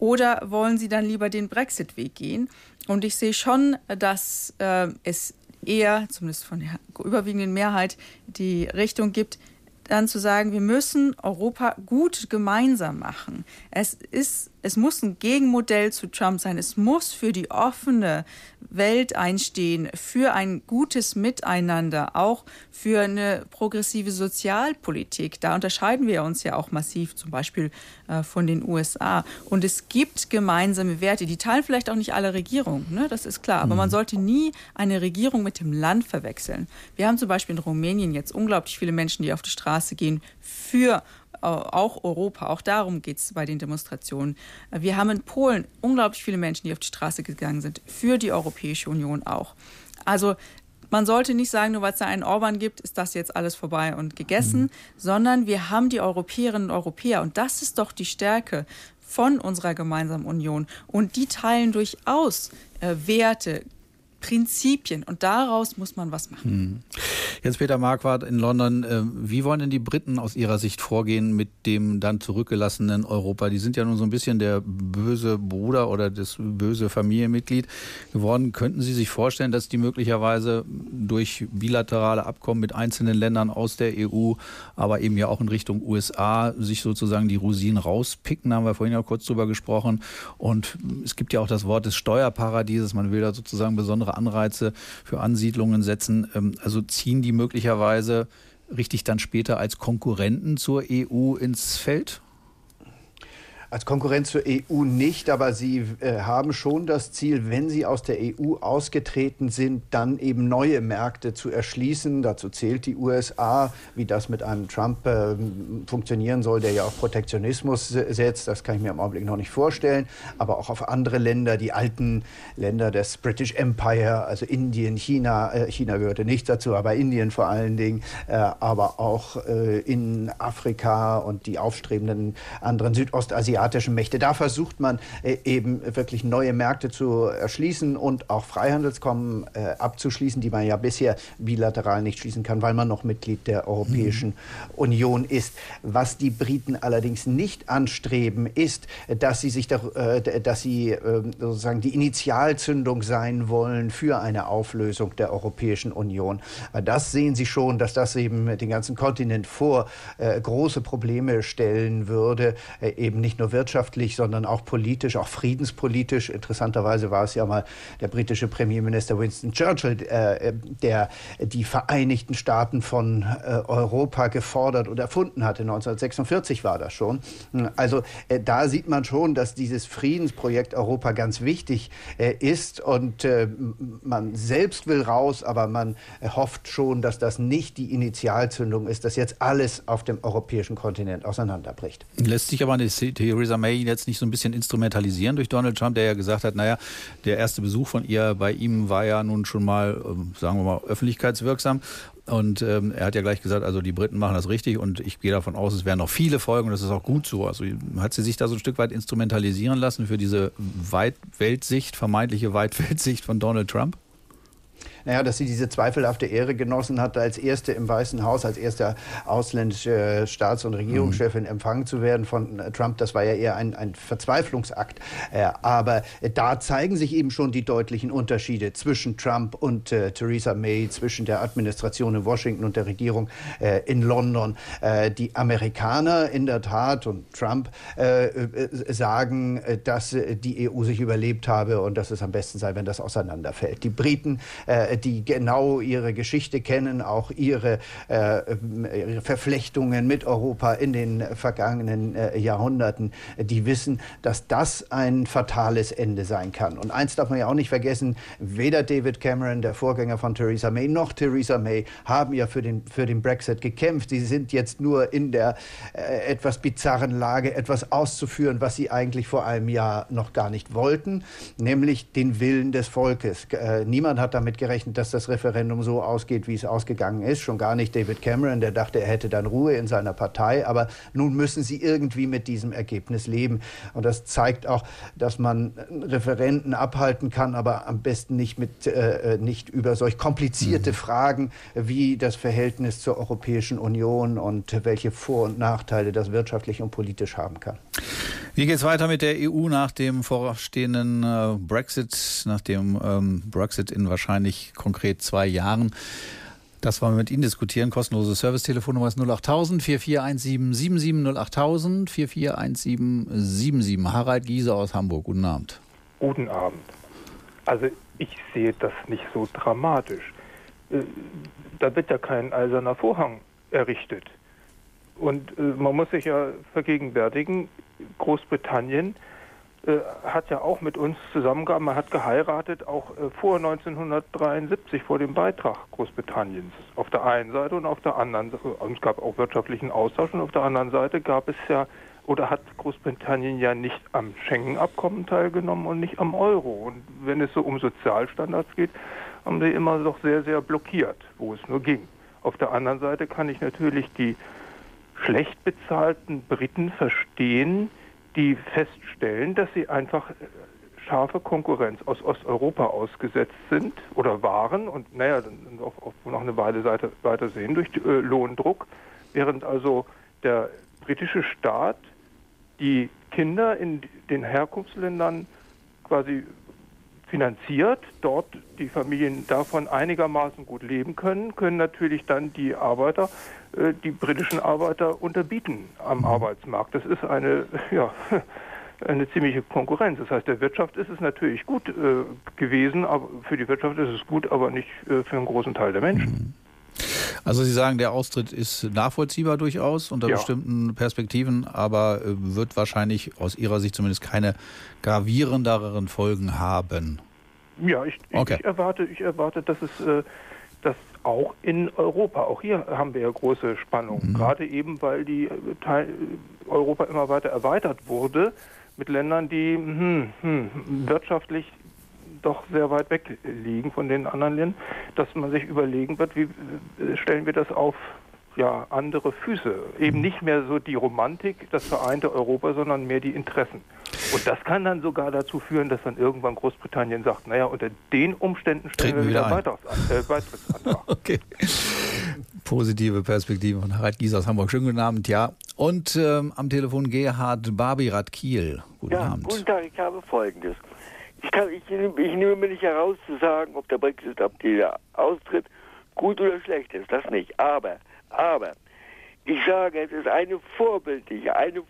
Oder wollen sie dann lieber den Brexit-Weg gehen? Und ich sehe schon, dass es eher, zumindest von der überwiegenden Mehrheit, die Richtung gibt, dann zu sagen, wir müssen Europa gut gemeinsam machen. Es muss ein Gegenmodell zu Trump sein. Es muss für die offene Welt einstehen, für ein gutes Miteinander, auch für eine progressive Sozialpolitik. Da unterscheiden wir uns ja auch massiv, zum Beispiel von den USA. Und es gibt gemeinsame Werte, die teilen vielleicht auch nicht alle Regierungen, ne? Das ist klar. Aber man sollte nie eine Regierung mit dem Land verwechseln. Wir haben zum Beispiel in Rumänien jetzt unglaublich viele Menschen, die auf die Straße gehen für auch Europa. Auch darum geht es bei den Demonstrationen. Wir haben in Polen unglaublich viele Menschen, die auf die Straße gegangen sind, für die Europäische Union auch. Also man sollte nicht sagen, nur weil es da einen Orban gibt, ist das jetzt alles vorbei und gegessen, sondern wir haben die Europäerinnen und Europäer. Und das ist doch die Stärke von unserer gemeinsamen Union. Und die teilen durchaus Werte, Prinzipien. Und daraus muss man was machen. Jens-Peter Marquardt in London. Wie wollen denn die Briten aus Ihrer Sicht vorgehen mit dem dann zurückgelassenen Europa? Die sind ja nun so ein bisschen der böse Bruder oder das böse Familienmitglied geworden. Könnten Sie sich vorstellen, dass die möglicherweise durch bilaterale Abkommen mit einzelnen Ländern aus der EU, aber eben ja auch in Richtung USA, sich sozusagen die Rosinen rauspicken? Da haben wir vorhin ja kurz drüber gesprochen. Und es gibt ja auch das Wort des Steuerparadieses. Man will da sozusagen besondere Anreize für Ansiedlungen setzen. Also ziehen die möglicherweise richtig dann später als Konkurrenten zur EU ins Feld? Als Konkurrenz zur EU nicht, aber sie haben schon das Ziel, wenn sie aus der EU ausgetreten sind, dann eben neue Märkte zu erschließen. Dazu zählt die USA, wie das mit einem Trump funktionieren soll, der ja auf Protektionismus setzt. Das kann ich mir im Augenblick noch nicht vorstellen. Aber auch auf andere Länder, die alten Länder des British Empire, also Indien, China. China gehörte nicht dazu, aber Indien vor allen Dingen. Aber auch in Afrika und die aufstrebenden anderen südostasiatischen Mächte. Da versucht man eben wirklich neue Märkte zu erschließen und auch Freihandelsabkommen abzuschließen, die man ja bisher bilateral nicht schließen kann, weil man noch Mitglied der Europäischen Union ist. Was die Briten allerdings nicht anstreben, ist, dass sie sozusagen die Initialzündung sein wollen für eine Auflösung der Europäischen Union. Das sehen sie schon, dass das eben den ganzen Kontinent vor große Probleme stellen würde, eben nicht nur wirtschaftlich, sondern auch politisch, auch friedenspolitisch. Interessanterweise war es ja mal der britische Premierminister Winston Churchill, der die Vereinigten Staaten von Europa gefordert und erfunden hatte. 1946 war das schon. Also da sieht man schon, dass dieses Friedensprojekt Europa ganz wichtig ist und man selbst will raus, aber man hofft schon, dass das nicht die Initialzündung ist, dass jetzt alles auf dem europäischen Kontinent auseinanderbricht. Lässt sich aber eine Theresa May jetzt nicht so ein bisschen instrumentalisieren durch Donald Trump, der ja gesagt hat, naja, der erste Besuch von ihr bei ihm war ja nun schon mal, sagen wir mal, öffentlichkeitswirksam. Und er hat ja gleich gesagt, also die Briten machen das richtig und ich gehe davon aus, es werden noch viele folgen und das ist auch gut so. Also hat sie sich da so ein Stück weit instrumentalisieren lassen für diese vermeintliche Weitweltsicht von Donald Trump? Naja, dass sie diese zweifelhafte Ehre genossen hat, als erste im Weißen Haus, als erste ausländische Staats- und Regierungschefin empfangen zu werden von Trump, das war ja eher ein Verzweiflungsakt. Aber da zeigen sich eben schon die deutlichen Unterschiede zwischen Trump und Theresa May, zwischen der Administration in Washington und der Regierung in London. Die Amerikaner in der Tat und Trump sagen, dass die EU sich überlebt habe und dass es am besten sei, wenn das auseinanderfällt. Die Briten, die genau ihre Geschichte kennen, auch ihre Verflechtungen mit Europa in den vergangenen Jahrhunderten, die wissen, dass das ein fatales Ende sein kann. Und eins darf man ja auch nicht vergessen, weder David Cameron, der Vorgänger von Theresa May, noch Theresa May haben ja für den Brexit gekämpft. Sie sind jetzt nur in der etwas bizarren Lage, etwas auszuführen, was sie eigentlich vor einem Jahr noch gar nicht wollten, nämlich den Willen des Volkes. Niemand hat damit gerechnet, dass das Referendum so ausgeht, wie es ausgegangen ist. Schon gar nicht David Cameron, der dachte, er hätte dann Ruhe in seiner Partei. Aber nun müssen sie irgendwie mit diesem Ergebnis leben. Und das zeigt auch, dass man Referenden abhalten kann, aber am besten nicht über solch komplizierte Fragen wie das Verhältnis zur Europäischen Union und welche Vor- und Nachteile das wirtschaftlich und politisch haben kann. Wie geht es weiter mit der EU nach dem vorstehenden Brexit, nach dem Brexit in wahrscheinlich konkret 2 Jahren? Das wollen wir mit Ihnen diskutieren. Kostenlose Service-Telefonnummer ist 08000 441777 08000 441777. Harald Giese aus Hamburg, guten Abend. Guten Abend. Also ich sehe das nicht so dramatisch. Da wird ja kein eiserner Vorhang errichtet. Und man muss sich ja vergegenwärtigen, Großbritannien hat ja auch mit uns zusammengearbeitet, man hat geheiratet, auch vor 1973, vor dem Beitrag Großbritanniens. Auf der einen Seite und auf der anderen Seite, und es gab auch wirtschaftlichen Austausch, und auf der anderen Seite gab es ja, oder hat Großbritannien ja nicht am Schengen-Abkommen teilgenommen und nicht am Euro. Und wenn es so um Sozialstandards geht, haben sie immer doch sehr, sehr blockiert, wo es nur ging. Auf der anderen Seite kann ich natürlich die schlecht bezahlten Briten verstehen, die feststellen, dass sie einfach scharfe Konkurrenz aus Osteuropa ausgesetzt sind oder waren und naja, auch noch eine Weile weiter sehen durch Lohndruck, während also der britische Staat die Kinder in den Herkunftsländern quasi finanziert, dort die Familien davon einigermaßen gut leben können natürlich dann die Arbeiter, die britischen Arbeiter unterbieten am Arbeitsmarkt. Das ist eine ziemliche Konkurrenz. Das heißt, der Wirtschaft ist es natürlich gut gewesen, aber für die Wirtschaft ist es gut, aber nicht für einen großen Teil der Menschen. Also Sie sagen, der Austritt ist nachvollziehbar durchaus unter bestimmten Perspektiven, aber wird wahrscheinlich aus Ihrer Sicht zumindest keine gravierenderen Folgen haben. Ja, ich erwarte, dass es das auch in Europa, auch hier haben wir ja große Spannungen, gerade eben, weil die Europa immer weiter erweitert wurde mit Ländern, die wirtschaftlich doch sehr weit weg liegen von den anderen Ländern, dass man sich überlegen wird, wie stellen wir das auf andere Füße. Eben nicht mehr so die Romantik, das vereinte Europa, sondern mehr die Interessen. Und das kann dann sogar dazu führen, dass dann irgendwann Großbritannien sagt, naja, unter den Umständen stellen wir wieder Beitrittsantrag. Okay. Positive Perspektive von Harald Giese aus Hamburg. Schönen guten Abend, ja. Und am Telefon Gerhard Barbirat Kiel. Guten Abend. Guten Tag, ich habe Folgendes. Ich nehme mir nicht heraus zu sagen, ob der Brexit, ob der Austritt gut oder schlecht ist. Das nicht. Aber ich sage, es ist eine vorbildliche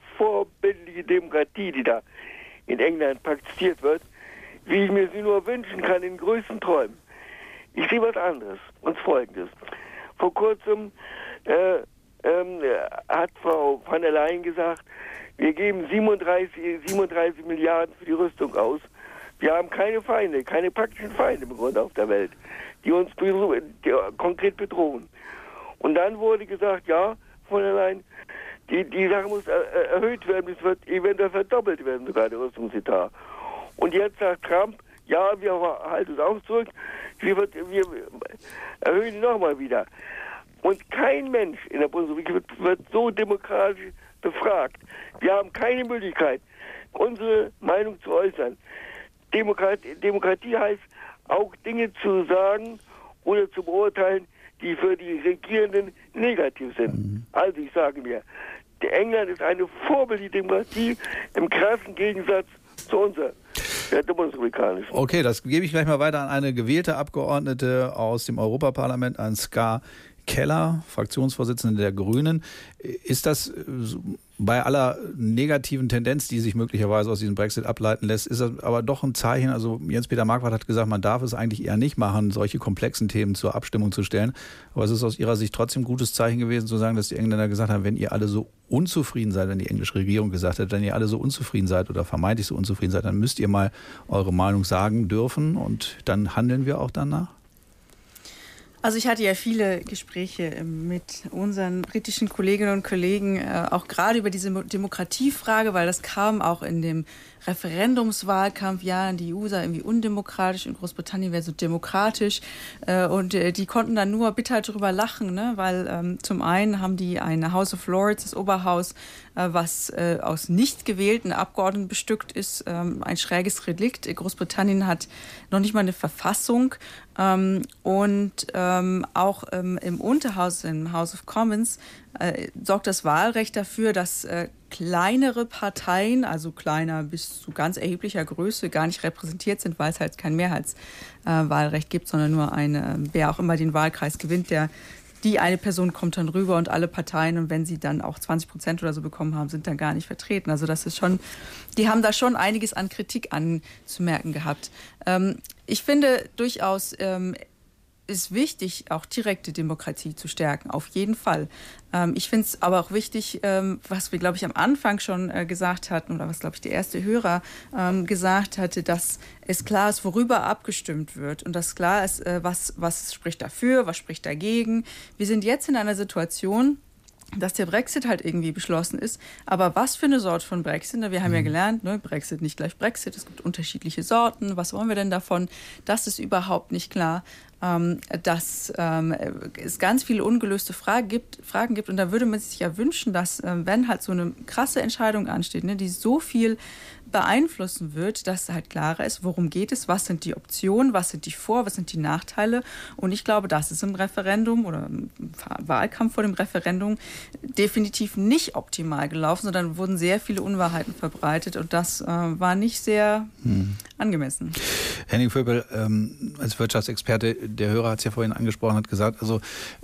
Demokratie, die da in England praktiziert wird, wie ich mir sie nur wünschen kann in größten Träumen. Ich sehe was anderes, und Folgendes. Vor kurzem hat Frau von der Leyen gesagt, wir geben 37 Milliarden für die Rüstung aus. Wir haben keine Feinde, keine praktischen Feinde im Grunde auf der Welt, die uns konkret bedrohen. Und dann wurde gesagt, ja, von der Leyen, die Sache muss erhöht werden, es wird eventuell verdoppelt werden, sogar der Rüstungsetat. Und jetzt sagt Trump, ja, wir halten uns auch zurück, wir erhöhen nochmal wieder. Und kein Mensch in der Bundesrepublik wird so demokratisch befragt. Wir haben keine Möglichkeit, unsere Meinung zu äußern. Demokratie heißt auch Dinge zu sagen oder zu beurteilen, die für die Regierenden negativ sind. Also ich sage mir, England ist eine vorbildliche Demokratie im krassen Gegensatz zu unserer, der bundesrepublikanischen. Okay, das gebe ich gleich mal weiter an eine gewählte Abgeordnete aus dem Europaparlament, an Ska Keller, Fraktionsvorsitzende der Grünen. Ist das bei aller negativen Tendenz, die sich möglicherweise aus diesem Brexit ableiten lässt, ist das aber doch ein Zeichen, also Jens-Peter Marquardt hat gesagt, man darf es eigentlich eher nicht machen, solche komplexen Themen zur Abstimmung zu stellen. Aber es ist aus Ihrer Sicht trotzdem ein gutes Zeichen gewesen, zu sagen, dass die Engländer gesagt haben, wenn ihr alle so unzufrieden seid, wenn die englische Regierung gesagt hat, wenn ihr alle so unzufrieden seid oder vermeintlich so unzufrieden seid, dann müsst ihr mal eure Meinung sagen dürfen und dann handeln wir auch danach? Also ich hatte ja viele Gespräche mit unseren britischen Kolleginnen und Kollegen, auch gerade über diese Demokratiefrage, weil das kam auch in dem Referendumswahlkampf, ja, die EU sei irgendwie undemokratisch, in Großbritannien wäre so demokratisch. Und die konnten dann nur bitter drüber lachen, ne? Weil zum einen haben die eine House of Lords, das Oberhaus, was aus nicht gewählten Abgeordneten bestückt ist, ein schräges Relikt. Großbritannien hat noch nicht mal eine Verfassung. Und auch im Unterhaus, im House of Commons, sorgt das Wahlrecht dafür, dass kleinere Parteien, also kleiner bis zu ganz erheblicher Größe, gar nicht repräsentiert sind, weil es halt kein Mehrheitswahlrecht gibt, sondern nur wer auch immer den Wahlkreis gewinnt, die eine Person kommt dann rüber und alle Parteien, und wenn sie dann auch 20% oder so bekommen haben, sind dann gar nicht vertreten. Also das ist schon, die haben da schon einiges an Kritik anzumerken gehabt. Ich finde durchaus, ist wichtig, auch direkte Demokratie zu stärken, auf jeden Fall. Ich finde es aber auch wichtig, was wir, glaube ich, am Anfang schon gesagt hatten, oder was, glaube ich, der erste Hörer gesagt hatte, dass es klar ist, worüber abgestimmt wird und dass klar ist, was spricht dafür, was spricht dagegen. Wir sind jetzt in einer Situation, dass der Brexit halt irgendwie beschlossen ist. Aber was für eine Sorte von Brexit? Wir haben ja gelernt, ne, Brexit nicht gleich Brexit. Es gibt unterschiedliche Sorten. Was wollen wir denn davon? Das ist überhaupt nicht klar. Dass es ganz viele ungelöste Fragen gibt. Und da würde man sich ja wünschen, dass, wenn halt so eine krasse Entscheidung ansteht, ne, die so viel beeinflussen wird, dass halt klarer ist, worum geht es, was sind die Optionen, was sind die was sind die Nachteile. Und ich glaube, das ist im Referendum oder im Wahlkampf vor dem Referendum definitiv nicht optimal gelaufen, sondern wurden sehr viele Unwahrheiten verbreitet und das war nicht sehr angemessen. Henning Vöbel, als Wirtschaftsexperte, der Hörer hat es ja vorhin angesprochen, hat gesagt, also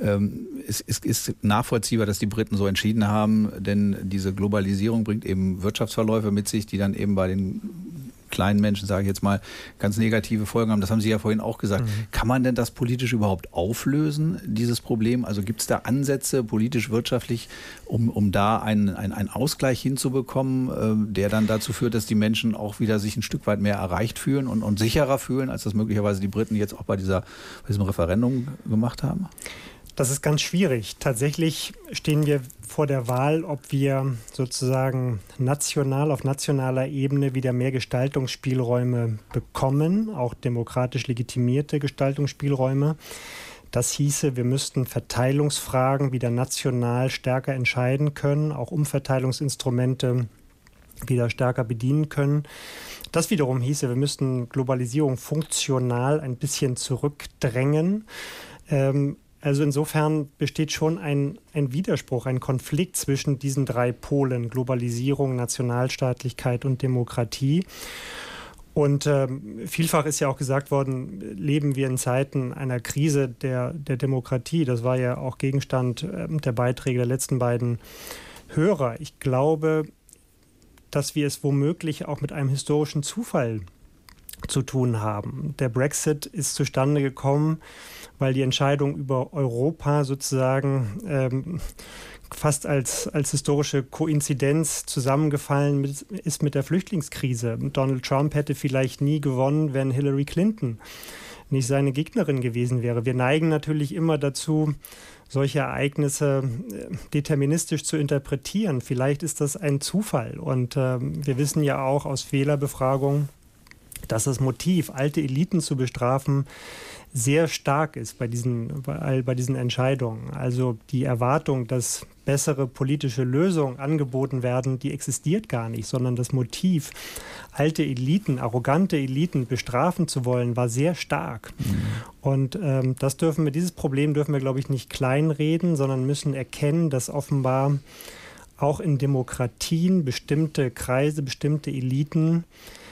es ist nachvollziehbar, dass die Briten so entschieden haben, denn diese Globalisierung bringt eben Wirtschaftsverläufe mit sich, die dann eben bei den kleinen Menschen, sage ich jetzt mal, ganz negative Folgen haben. Das haben Sie ja vorhin auch gesagt. Kann man denn das politisch überhaupt auflösen, dieses Problem? Also gibt es da Ansätze, politisch, wirtschaftlich, um da einen Ausgleich hinzubekommen, der dann dazu führt, dass die Menschen auch wieder sich ein Stück weit mehr erreicht fühlen und sicherer fühlen, als das möglicherweise die Briten jetzt auch bei diesem Referendum gemacht haben? Das ist ganz schwierig. Tatsächlich stehen wir vor der Wahl, ob wir sozusagen auf nationaler Ebene wieder mehr Gestaltungsspielräume bekommen, auch demokratisch legitimierte Gestaltungsspielräume. Das hieße, wir müssten Verteilungsfragen wieder national stärker entscheiden können, auch Umverteilungsinstrumente wieder stärker bedienen können. Das wiederum hieße, wir müssten Globalisierung funktional ein bisschen zurückdrängen. Also insofern besteht schon ein Widerspruch, ein Konflikt zwischen diesen drei Polen, Globalisierung, Nationalstaatlichkeit und Demokratie. Und vielfach ist ja auch gesagt worden, leben wir in Zeiten einer Krise der Demokratie. Das war ja auch Gegenstand der Beiträge der letzten beiden Hörer. Ich glaube, dass wir es womöglich auch mit einem historischen Zufall zu tun haben. Der Brexit ist zustande gekommen, weil die Entscheidung über Europa sozusagen fast als historische Koinzidenz zusammengefallen ist mit der Flüchtlingskrise. Donald Trump hätte vielleicht nie gewonnen, wenn Hillary Clinton nicht seine Gegnerin gewesen wäre. Wir neigen natürlich immer dazu, solche Ereignisse deterministisch zu interpretieren. Vielleicht ist das ein Zufall. Und wir wissen ja auch aus Fehlerbefragungen, dass das Motiv, alte Eliten zu bestrafen, sehr stark ist bei diesen Entscheidungen. Also die Erwartung, dass bessere politische Lösungen angeboten werden, die existiert gar nicht, sondern das Motiv, alte Eliten, arrogante Eliten bestrafen zu wollen, war sehr stark. Und dieses Problem dürfen wir, glaube ich, nicht kleinreden, sondern müssen erkennen, dass offenbar auch in Demokratien bestimmte Kreise, bestimmte Eliten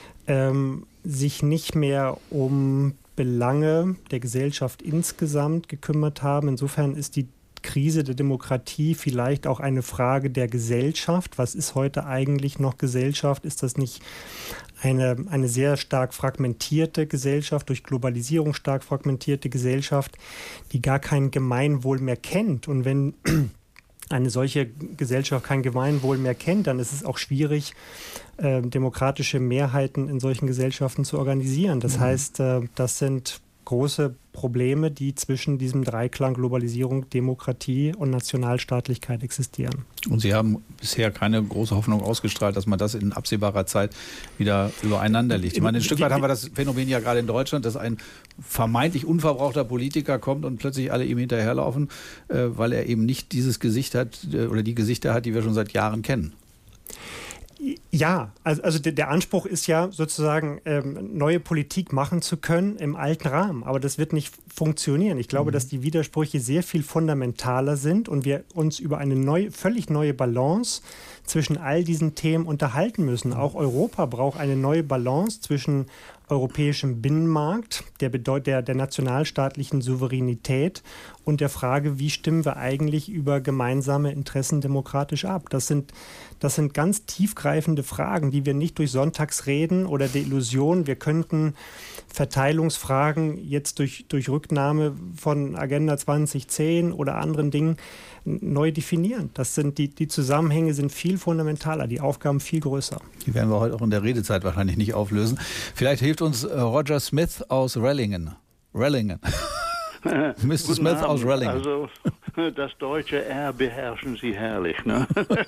sich nicht mehr um Belange der Gesellschaft insgesamt gekümmert haben. Insofern ist die Krise der Demokratie vielleicht auch eine Frage der Gesellschaft. Was ist heute eigentlich noch Gesellschaft? Ist das nicht eine sehr stark fragmentierte Gesellschaft, durch Globalisierung stark fragmentierte Gesellschaft, die gar kein Gemeinwohl mehr kennt? Und wenn eine solche Gesellschaft kein Gemeinwohl mehr kennt, dann ist es auch schwierig, demokratische Mehrheiten in solchen Gesellschaften zu organisieren. Das heißt, das sind große Probleme, die zwischen diesem Dreiklang Globalisierung, Demokratie und Nationalstaatlichkeit existieren. Und Sie haben bisher keine große Hoffnung ausgestrahlt, dass man das in absehbarer Zeit wieder übereinander legt. Ich meine, ein Stück weit haben wir das Phänomen ja gerade in Deutschland, dass ein vermeintlich unverbrauchter Politiker kommt und plötzlich alle ihm hinterherlaufen, weil er eben nicht dieses Gesicht hat oder die Gesichter hat, die wir schon seit Jahren kennen. Ja, also der Anspruch ist ja sozusagen, neue Politik machen zu können im alten Rahmen. Aber das wird nicht funktionieren. Ich glaube, dass die Widersprüche sehr viel fundamentaler sind und wir uns über eine völlig neue Balance zwischen all diesen Themen unterhalten müssen. Auch Europa braucht eine neue Balance zwischen europäischem Binnenmarkt, der nationalstaatlichen Souveränität und der Frage, wie stimmen wir eigentlich über gemeinsame Interessen demokratisch ab. Das sind ganz tiefgreifende Fragen, die wir nicht durch Sonntagsreden oder der Illusion, wir könnten Verteilungsfragen jetzt durch Rücknahme von Agenda 2010 oder anderen Dingen neu definieren. Die Zusammenhänge sind viel fundamentaler, die Aufgaben viel größer. Die werden wir heute auch in der Redezeit wahrscheinlich nicht auflösen. Vielleicht hilft uns Roger Smith aus Rellingen. Mr. Smith aus Rellingen. Also das deutsche R beherrschen Sie herrlich. Ne?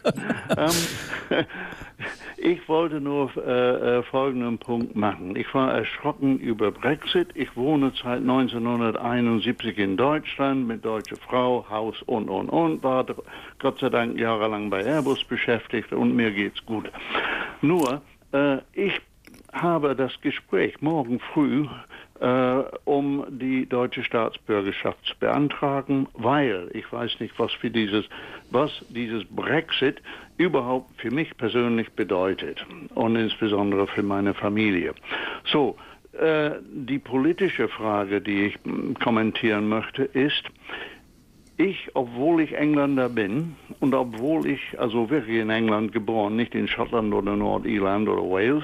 Ich wollte nur folgenden Punkt machen. Ich war erschrocken über Brexit. Ich wohne seit 1971 in Deutschland mit deutscher Frau, Haus und. War Gott sei Dank jahrelang bei Airbus beschäftigt und mir geht's gut. Nur, ich habe das Gespräch morgen früh um die deutsche Staatsbürgerschaft zu beantragen, weil ich weiß nicht, was dieses Brexit überhaupt für mich persönlich bedeutet und insbesondere für meine Familie. So, die politische Frage, die ich kommentieren möchte, ist, obwohl ich Engländer bin und obwohl ich also wirklich in England geboren, nicht in Schottland oder Nordirland oder Wales,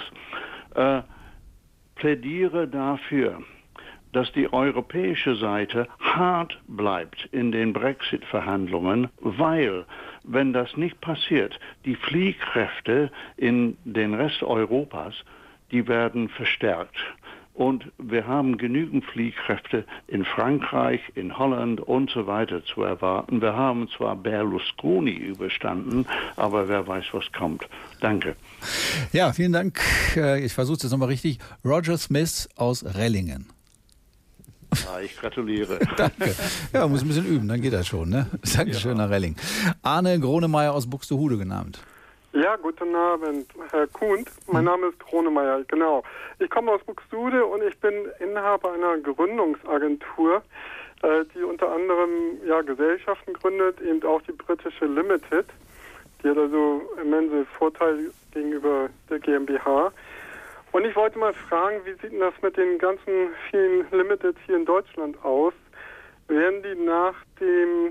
plädiere dafür, dass die europäische Seite hart bleibt in den Brexit-Verhandlungen, weil, wenn das nicht passiert, die Fliehkräfte in den Rest Europas, die werden verstärkt. Und wir haben genügend Fliehkräfte in Frankreich, in Holland und so weiter zu erwarten. Wir haben zwar Berlusconi überstanden, aber wer weiß, was kommt. Danke. Ja, vielen Dank. Ich versuche es jetzt nochmal richtig. Roger Smith aus Rellingen. Ja, ich gratuliere. Danke. Ja, muss ein bisschen üben, dann geht das schon. Ne? Dankeschön, nach Relling. Arne Gronemeyer aus Buxtehude genannt. Ja, guten Abend, Herr Kuhn. Mein Name ist Gronemeyer, genau. Ich komme aus Buxtehude und ich bin Inhaber einer Gründungsagentur, die unter anderem Gesellschaften gründet, eben auch die britische Limited. Die hat also immense Vorteile gegenüber der GmbH. Und ich wollte mal fragen, wie sieht denn das mit den ganzen vielen Limiteds hier in Deutschland aus? Werden die nachdem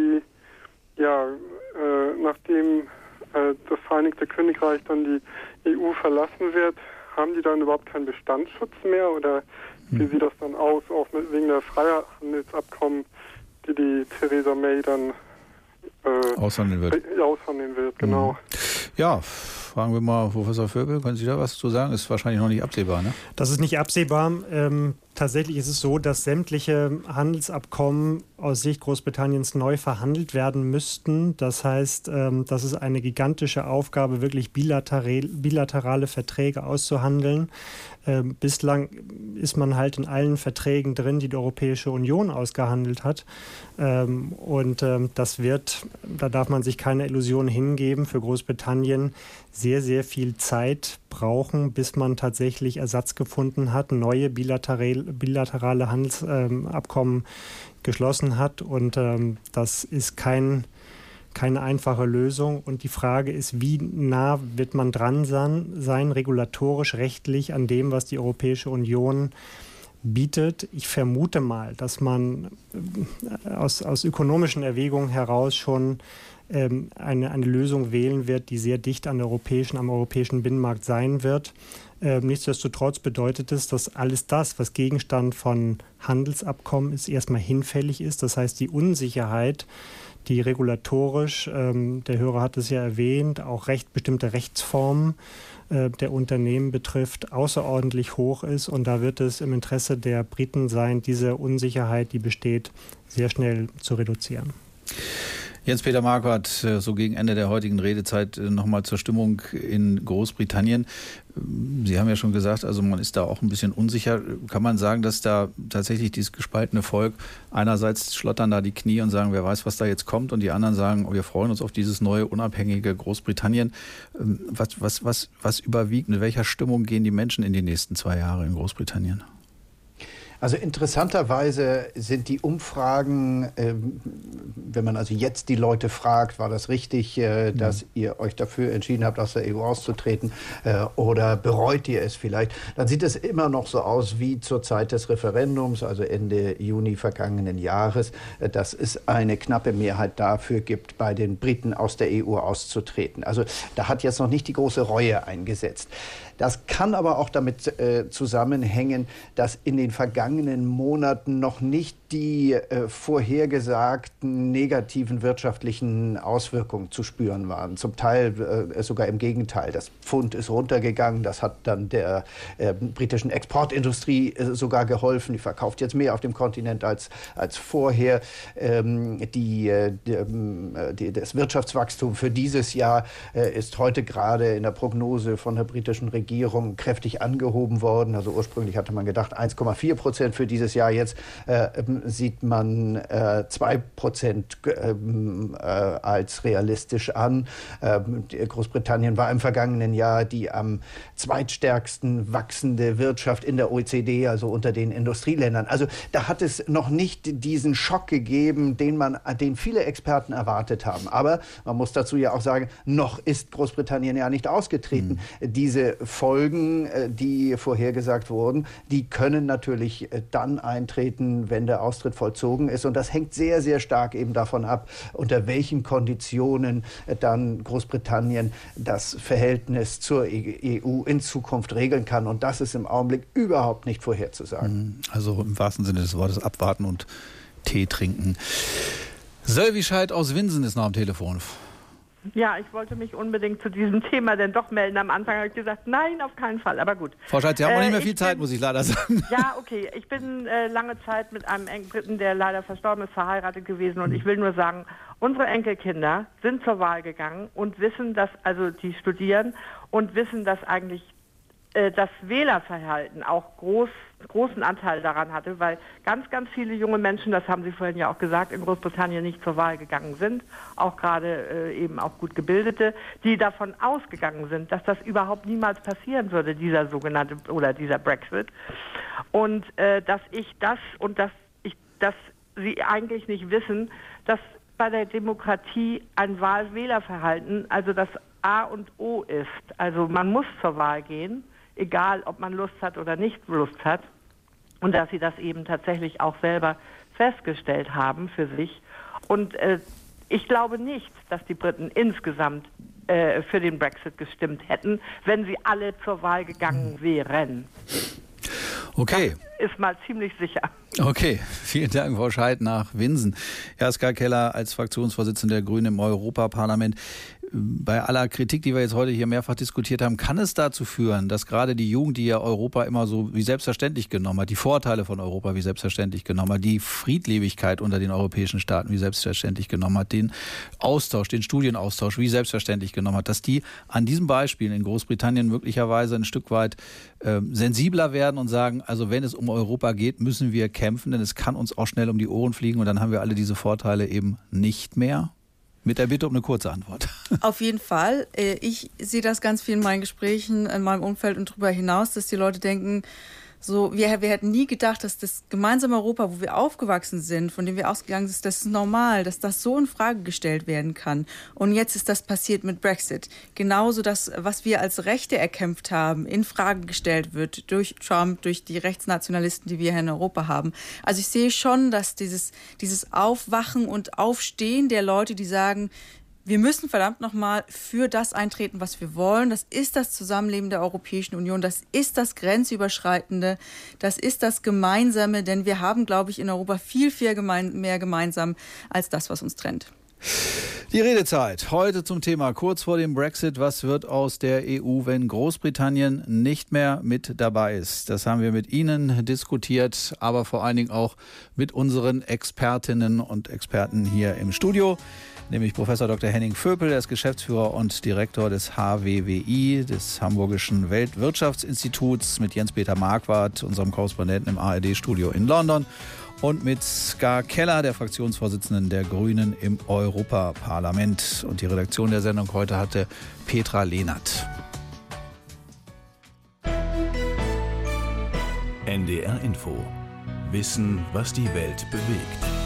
das Vereinigte Königreich dann die EU verlassen wird, haben die dann überhaupt keinen Bestandsschutz mehr? Oder wie sieht das dann aus, auch wegen der Freihandelsabkommen, die Theresa May dann aushandeln wird? Aushandeln wird, genau. Ja, fragen wir mal Professor Vöbel, können Sie da was zu sagen? Ist wahrscheinlich noch nicht absehbar, ne? Das ist nicht absehbar. Tatsächlich ist es so, dass sämtliche Handelsabkommen aus Sicht Großbritanniens neu verhandelt werden müssten. Das heißt, das ist eine gigantische Aufgabe, wirklich bilaterale Verträge auszuhandeln. Bislang ist man halt in allen Verträgen drin, die Europäische Union ausgehandelt hat. Das wird, da darf man sich keine Illusionen hingeben, für Großbritannien sehr, sehr viel Zeit brauchen, bis man tatsächlich Ersatz gefunden hat, neue bilaterale Handelsabkommen geschlossen hat. Und das ist keine einfache Lösung. Und die Frage ist, wie nah wird man dran sein, regulatorisch, rechtlich, an dem, was die Europäische Union bietet. Ich vermute mal, dass man aus ökonomischen Erwägungen heraus schon eine Lösung wählen wird, die sehr dicht am europäischen Binnenmarkt sein wird. Nichtsdestotrotz bedeutet es, dass alles das, was Gegenstand von Handelsabkommen ist, erstmal hinfällig ist. Das heißt, die Unsicherheit, die regulatorisch, der Hörer hat es ja erwähnt, auch bestimmte Rechtsformen der Unternehmen betrifft, außerordentlich hoch ist. Und da wird es im Interesse der Briten sein, diese Unsicherheit, die besteht, sehr schnell zu reduzieren. Jens-Peter Marquardt, so gegen Ende der heutigen Redezeit nochmal zur Stimmung in Großbritannien. Sie haben ja schon gesagt, also man ist da auch ein bisschen unsicher. Kann man sagen, dass da tatsächlich dieses gespaltene Volk einerseits schlottern da die Knie und sagen, wer weiß, was da jetzt kommt, und die anderen sagen, oh, wir freuen uns auf dieses neue, unabhängige Großbritannien. Was überwiegt? In welcher Stimmung gehen die Menschen in die nächsten 2 Jahre in Großbritannien? Also interessanterweise sind die Umfragen, wenn man also jetzt die Leute fragt, war das richtig, dass ihr euch dafür entschieden habt, aus der EU auszutreten, oder bereut ihr es vielleicht, dann sieht es immer noch so aus wie zur Zeit des Referendums, also Ende Juni vergangenen Jahres, dass es eine knappe Mehrheit dafür gibt, bei den Briten aus der EU auszutreten. Also da hat jetzt noch nicht die große Reue eingesetzt. Das kann aber auch damit zusammenhängen, dass in den vergangenen Monaten noch nicht die vorhergesagten negativen wirtschaftlichen Auswirkungen zu spüren waren. Zum Teil sogar im Gegenteil. Das Pfund ist runtergegangen. Das hat dann der britischen Exportindustrie sogar geholfen. Die verkauft jetzt mehr auf dem Kontinent als vorher. Das Wirtschaftswachstum für dieses Jahr ist heute gerade in der Prognose von der britischen Regierung kräftig angehoben worden. Also ursprünglich hatte man gedacht 1,4% für dieses Jahr. Jetzt sieht man 2% als realistisch an. Großbritannien war im vergangenen Jahr die am zweitstärksten wachsende Wirtschaft in der OECD, also unter den Industrieländern. Also da hat es noch nicht diesen Schock gegeben, den viele Experten erwartet haben. Aber man muss dazu ja auch sagen, noch ist Großbritannien ja nicht ausgetreten. Diese Folgen, die vorhergesagt wurden, die können natürlich dann eintreten, wenn der Austritt vollzogen ist. Und das hängt sehr, sehr stark eben davon ab, unter welchen Konditionen dann Großbritannien das Verhältnis zur EU in Zukunft regeln kann. Und das ist im Augenblick überhaupt nicht vorherzusagen. Also im wahrsten Sinne des Wortes abwarten und Tee trinken. Sölvi Scheidt aus Winsen ist noch am Telefon. Ja, ich wollte mich unbedingt zu diesem Thema denn doch melden. Am Anfang habe ich gesagt, nein, auf keinen Fall, aber gut. Frau Scheidt, Sie haben auch nicht mehr viel Zeit, muss ich leider sagen. Ja, okay. Ich bin lange Zeit mit einem Enkelbriten, der leider verstorben ist, verheiratet gewesen. Und ich will nur sagen, unsere Enkelkinder sind zur Wahl gegangen und wissen, dass, also die studieren und wissen, dass eigentlich das Wählerverhalten auch großen Anteil daran hatte, weil ganz, ganz viele junge Menschen, das haben Sie vorhin ja auch gesagt, in Großbritannien nicht zur Wahl gegangen sind, auch gerade eben auch gut Gebildete, die davon ausgegangen sind, dass das überhaupt niemals passieren würde, dieser sogenannte oder dieser Brexit. Und dass Sie eigentlich nicht wissen, dass bei der Demokratie ein Wahlwählerverhalten, also das A und O ist. Also man muss zur Wahl gehen, egal ob man Lust hat oder nicht Lust hat. Und dass sie das eben tatsächlich auch selber festgestellt haben für sich. Und ich glaube nicht, dass die Briten insgesamt für den Brexit gestimmt hätten, wenn sie alle zur Wahl gegangen wären. Okay. Das ist mal ziemlich sicher. Okay, vielen Dank, Frau Scheidt nach Winsen. Ska Keller als Fraktionsvorsitzender der Grünen im Europaparlament. Bei aller Kritik, die wir jetzt heute hier mehrfach diskutiert haben, kann es dazu führen, dass gerade die Jugend, die ja Europa immer so wie selbstverständlich genommen hat, die Vorteile von Europa wie selbstverständlich genommen hat, die Friedlebigkeit unter den europäischen Staaten wie selbstverständlich genommen hat, den Austausch, den Studienaustausch wie selbstverständlich genommen hat, dass die an diesem Beispiel in Großbritannien möglicherweise ein Stück weit sensibler werden und sagen, also wenn es um Europa geht, müssen wir kämpfen, denn es kann uns auch schnell um die Ohren fliegen und dann haben wir alle diese Vorteile eben nicht mehr. Mit der Bitte um eine kurze Antwort. Auf jeden Fall. Ich sehe das ganz viel in meinen Gesprächen, in meinem Umfeld und darüber hinaus, dass die Leute denken, so, wir hätten nie gedacht, dass das gemeinsame Europa, wo wir aufgewachsen sind, von dem wir ausgegangen sind, das ist normal, dass das so in Frage gestellt werden kann. Und jetzt ist das passiert mit Brexit. Genauso das, was wir als Rechte erkämpft haben, in Frage gestellt wird durch Trump, durch die Rechtsnationalisten, die wir hier in Europa haben. Also ich sehe schon, dass dieses Aufwachen und Aufstehen der Leute, die sagen, wir müssen verdammt nochmal für das eintreten, was wir wollen. Das ist das Zusammenleben der Europäischen Union. Das ist das Grenzüberschreitende. Das ist das Gemeinsame. Denn wir haben, glaube ich, in Europa viel mehr gemeinsam als das, was uns trennt. Die Redezeit heute zum Thema kurz vor dem Brexit. Was wird aus der EU, wenn Großbritannien nicht mehr mit dabei ist? Das haben wir mit Ihnen diskutiert, aber vor allen Dingen auch mit unseren Expertinnen und Experten hier im Studio. nämlich Professor Dr. Henning Vöpel, der ist Geschäftsführer und Direktor des HWWI, des Hamburgischen Weltwirtschaftsinstituts, mit Jens-Peter Marquardt, unserem Korrespondenten im ARD-Studio in London, und mit Ska Keller, der Fraktionsvorsitzenden der Grünen im Europaparlament. Und die Redaktion der Sendung heute hatte Petra Lehnert. NDR Info. Wissen, was die Welt bewegt.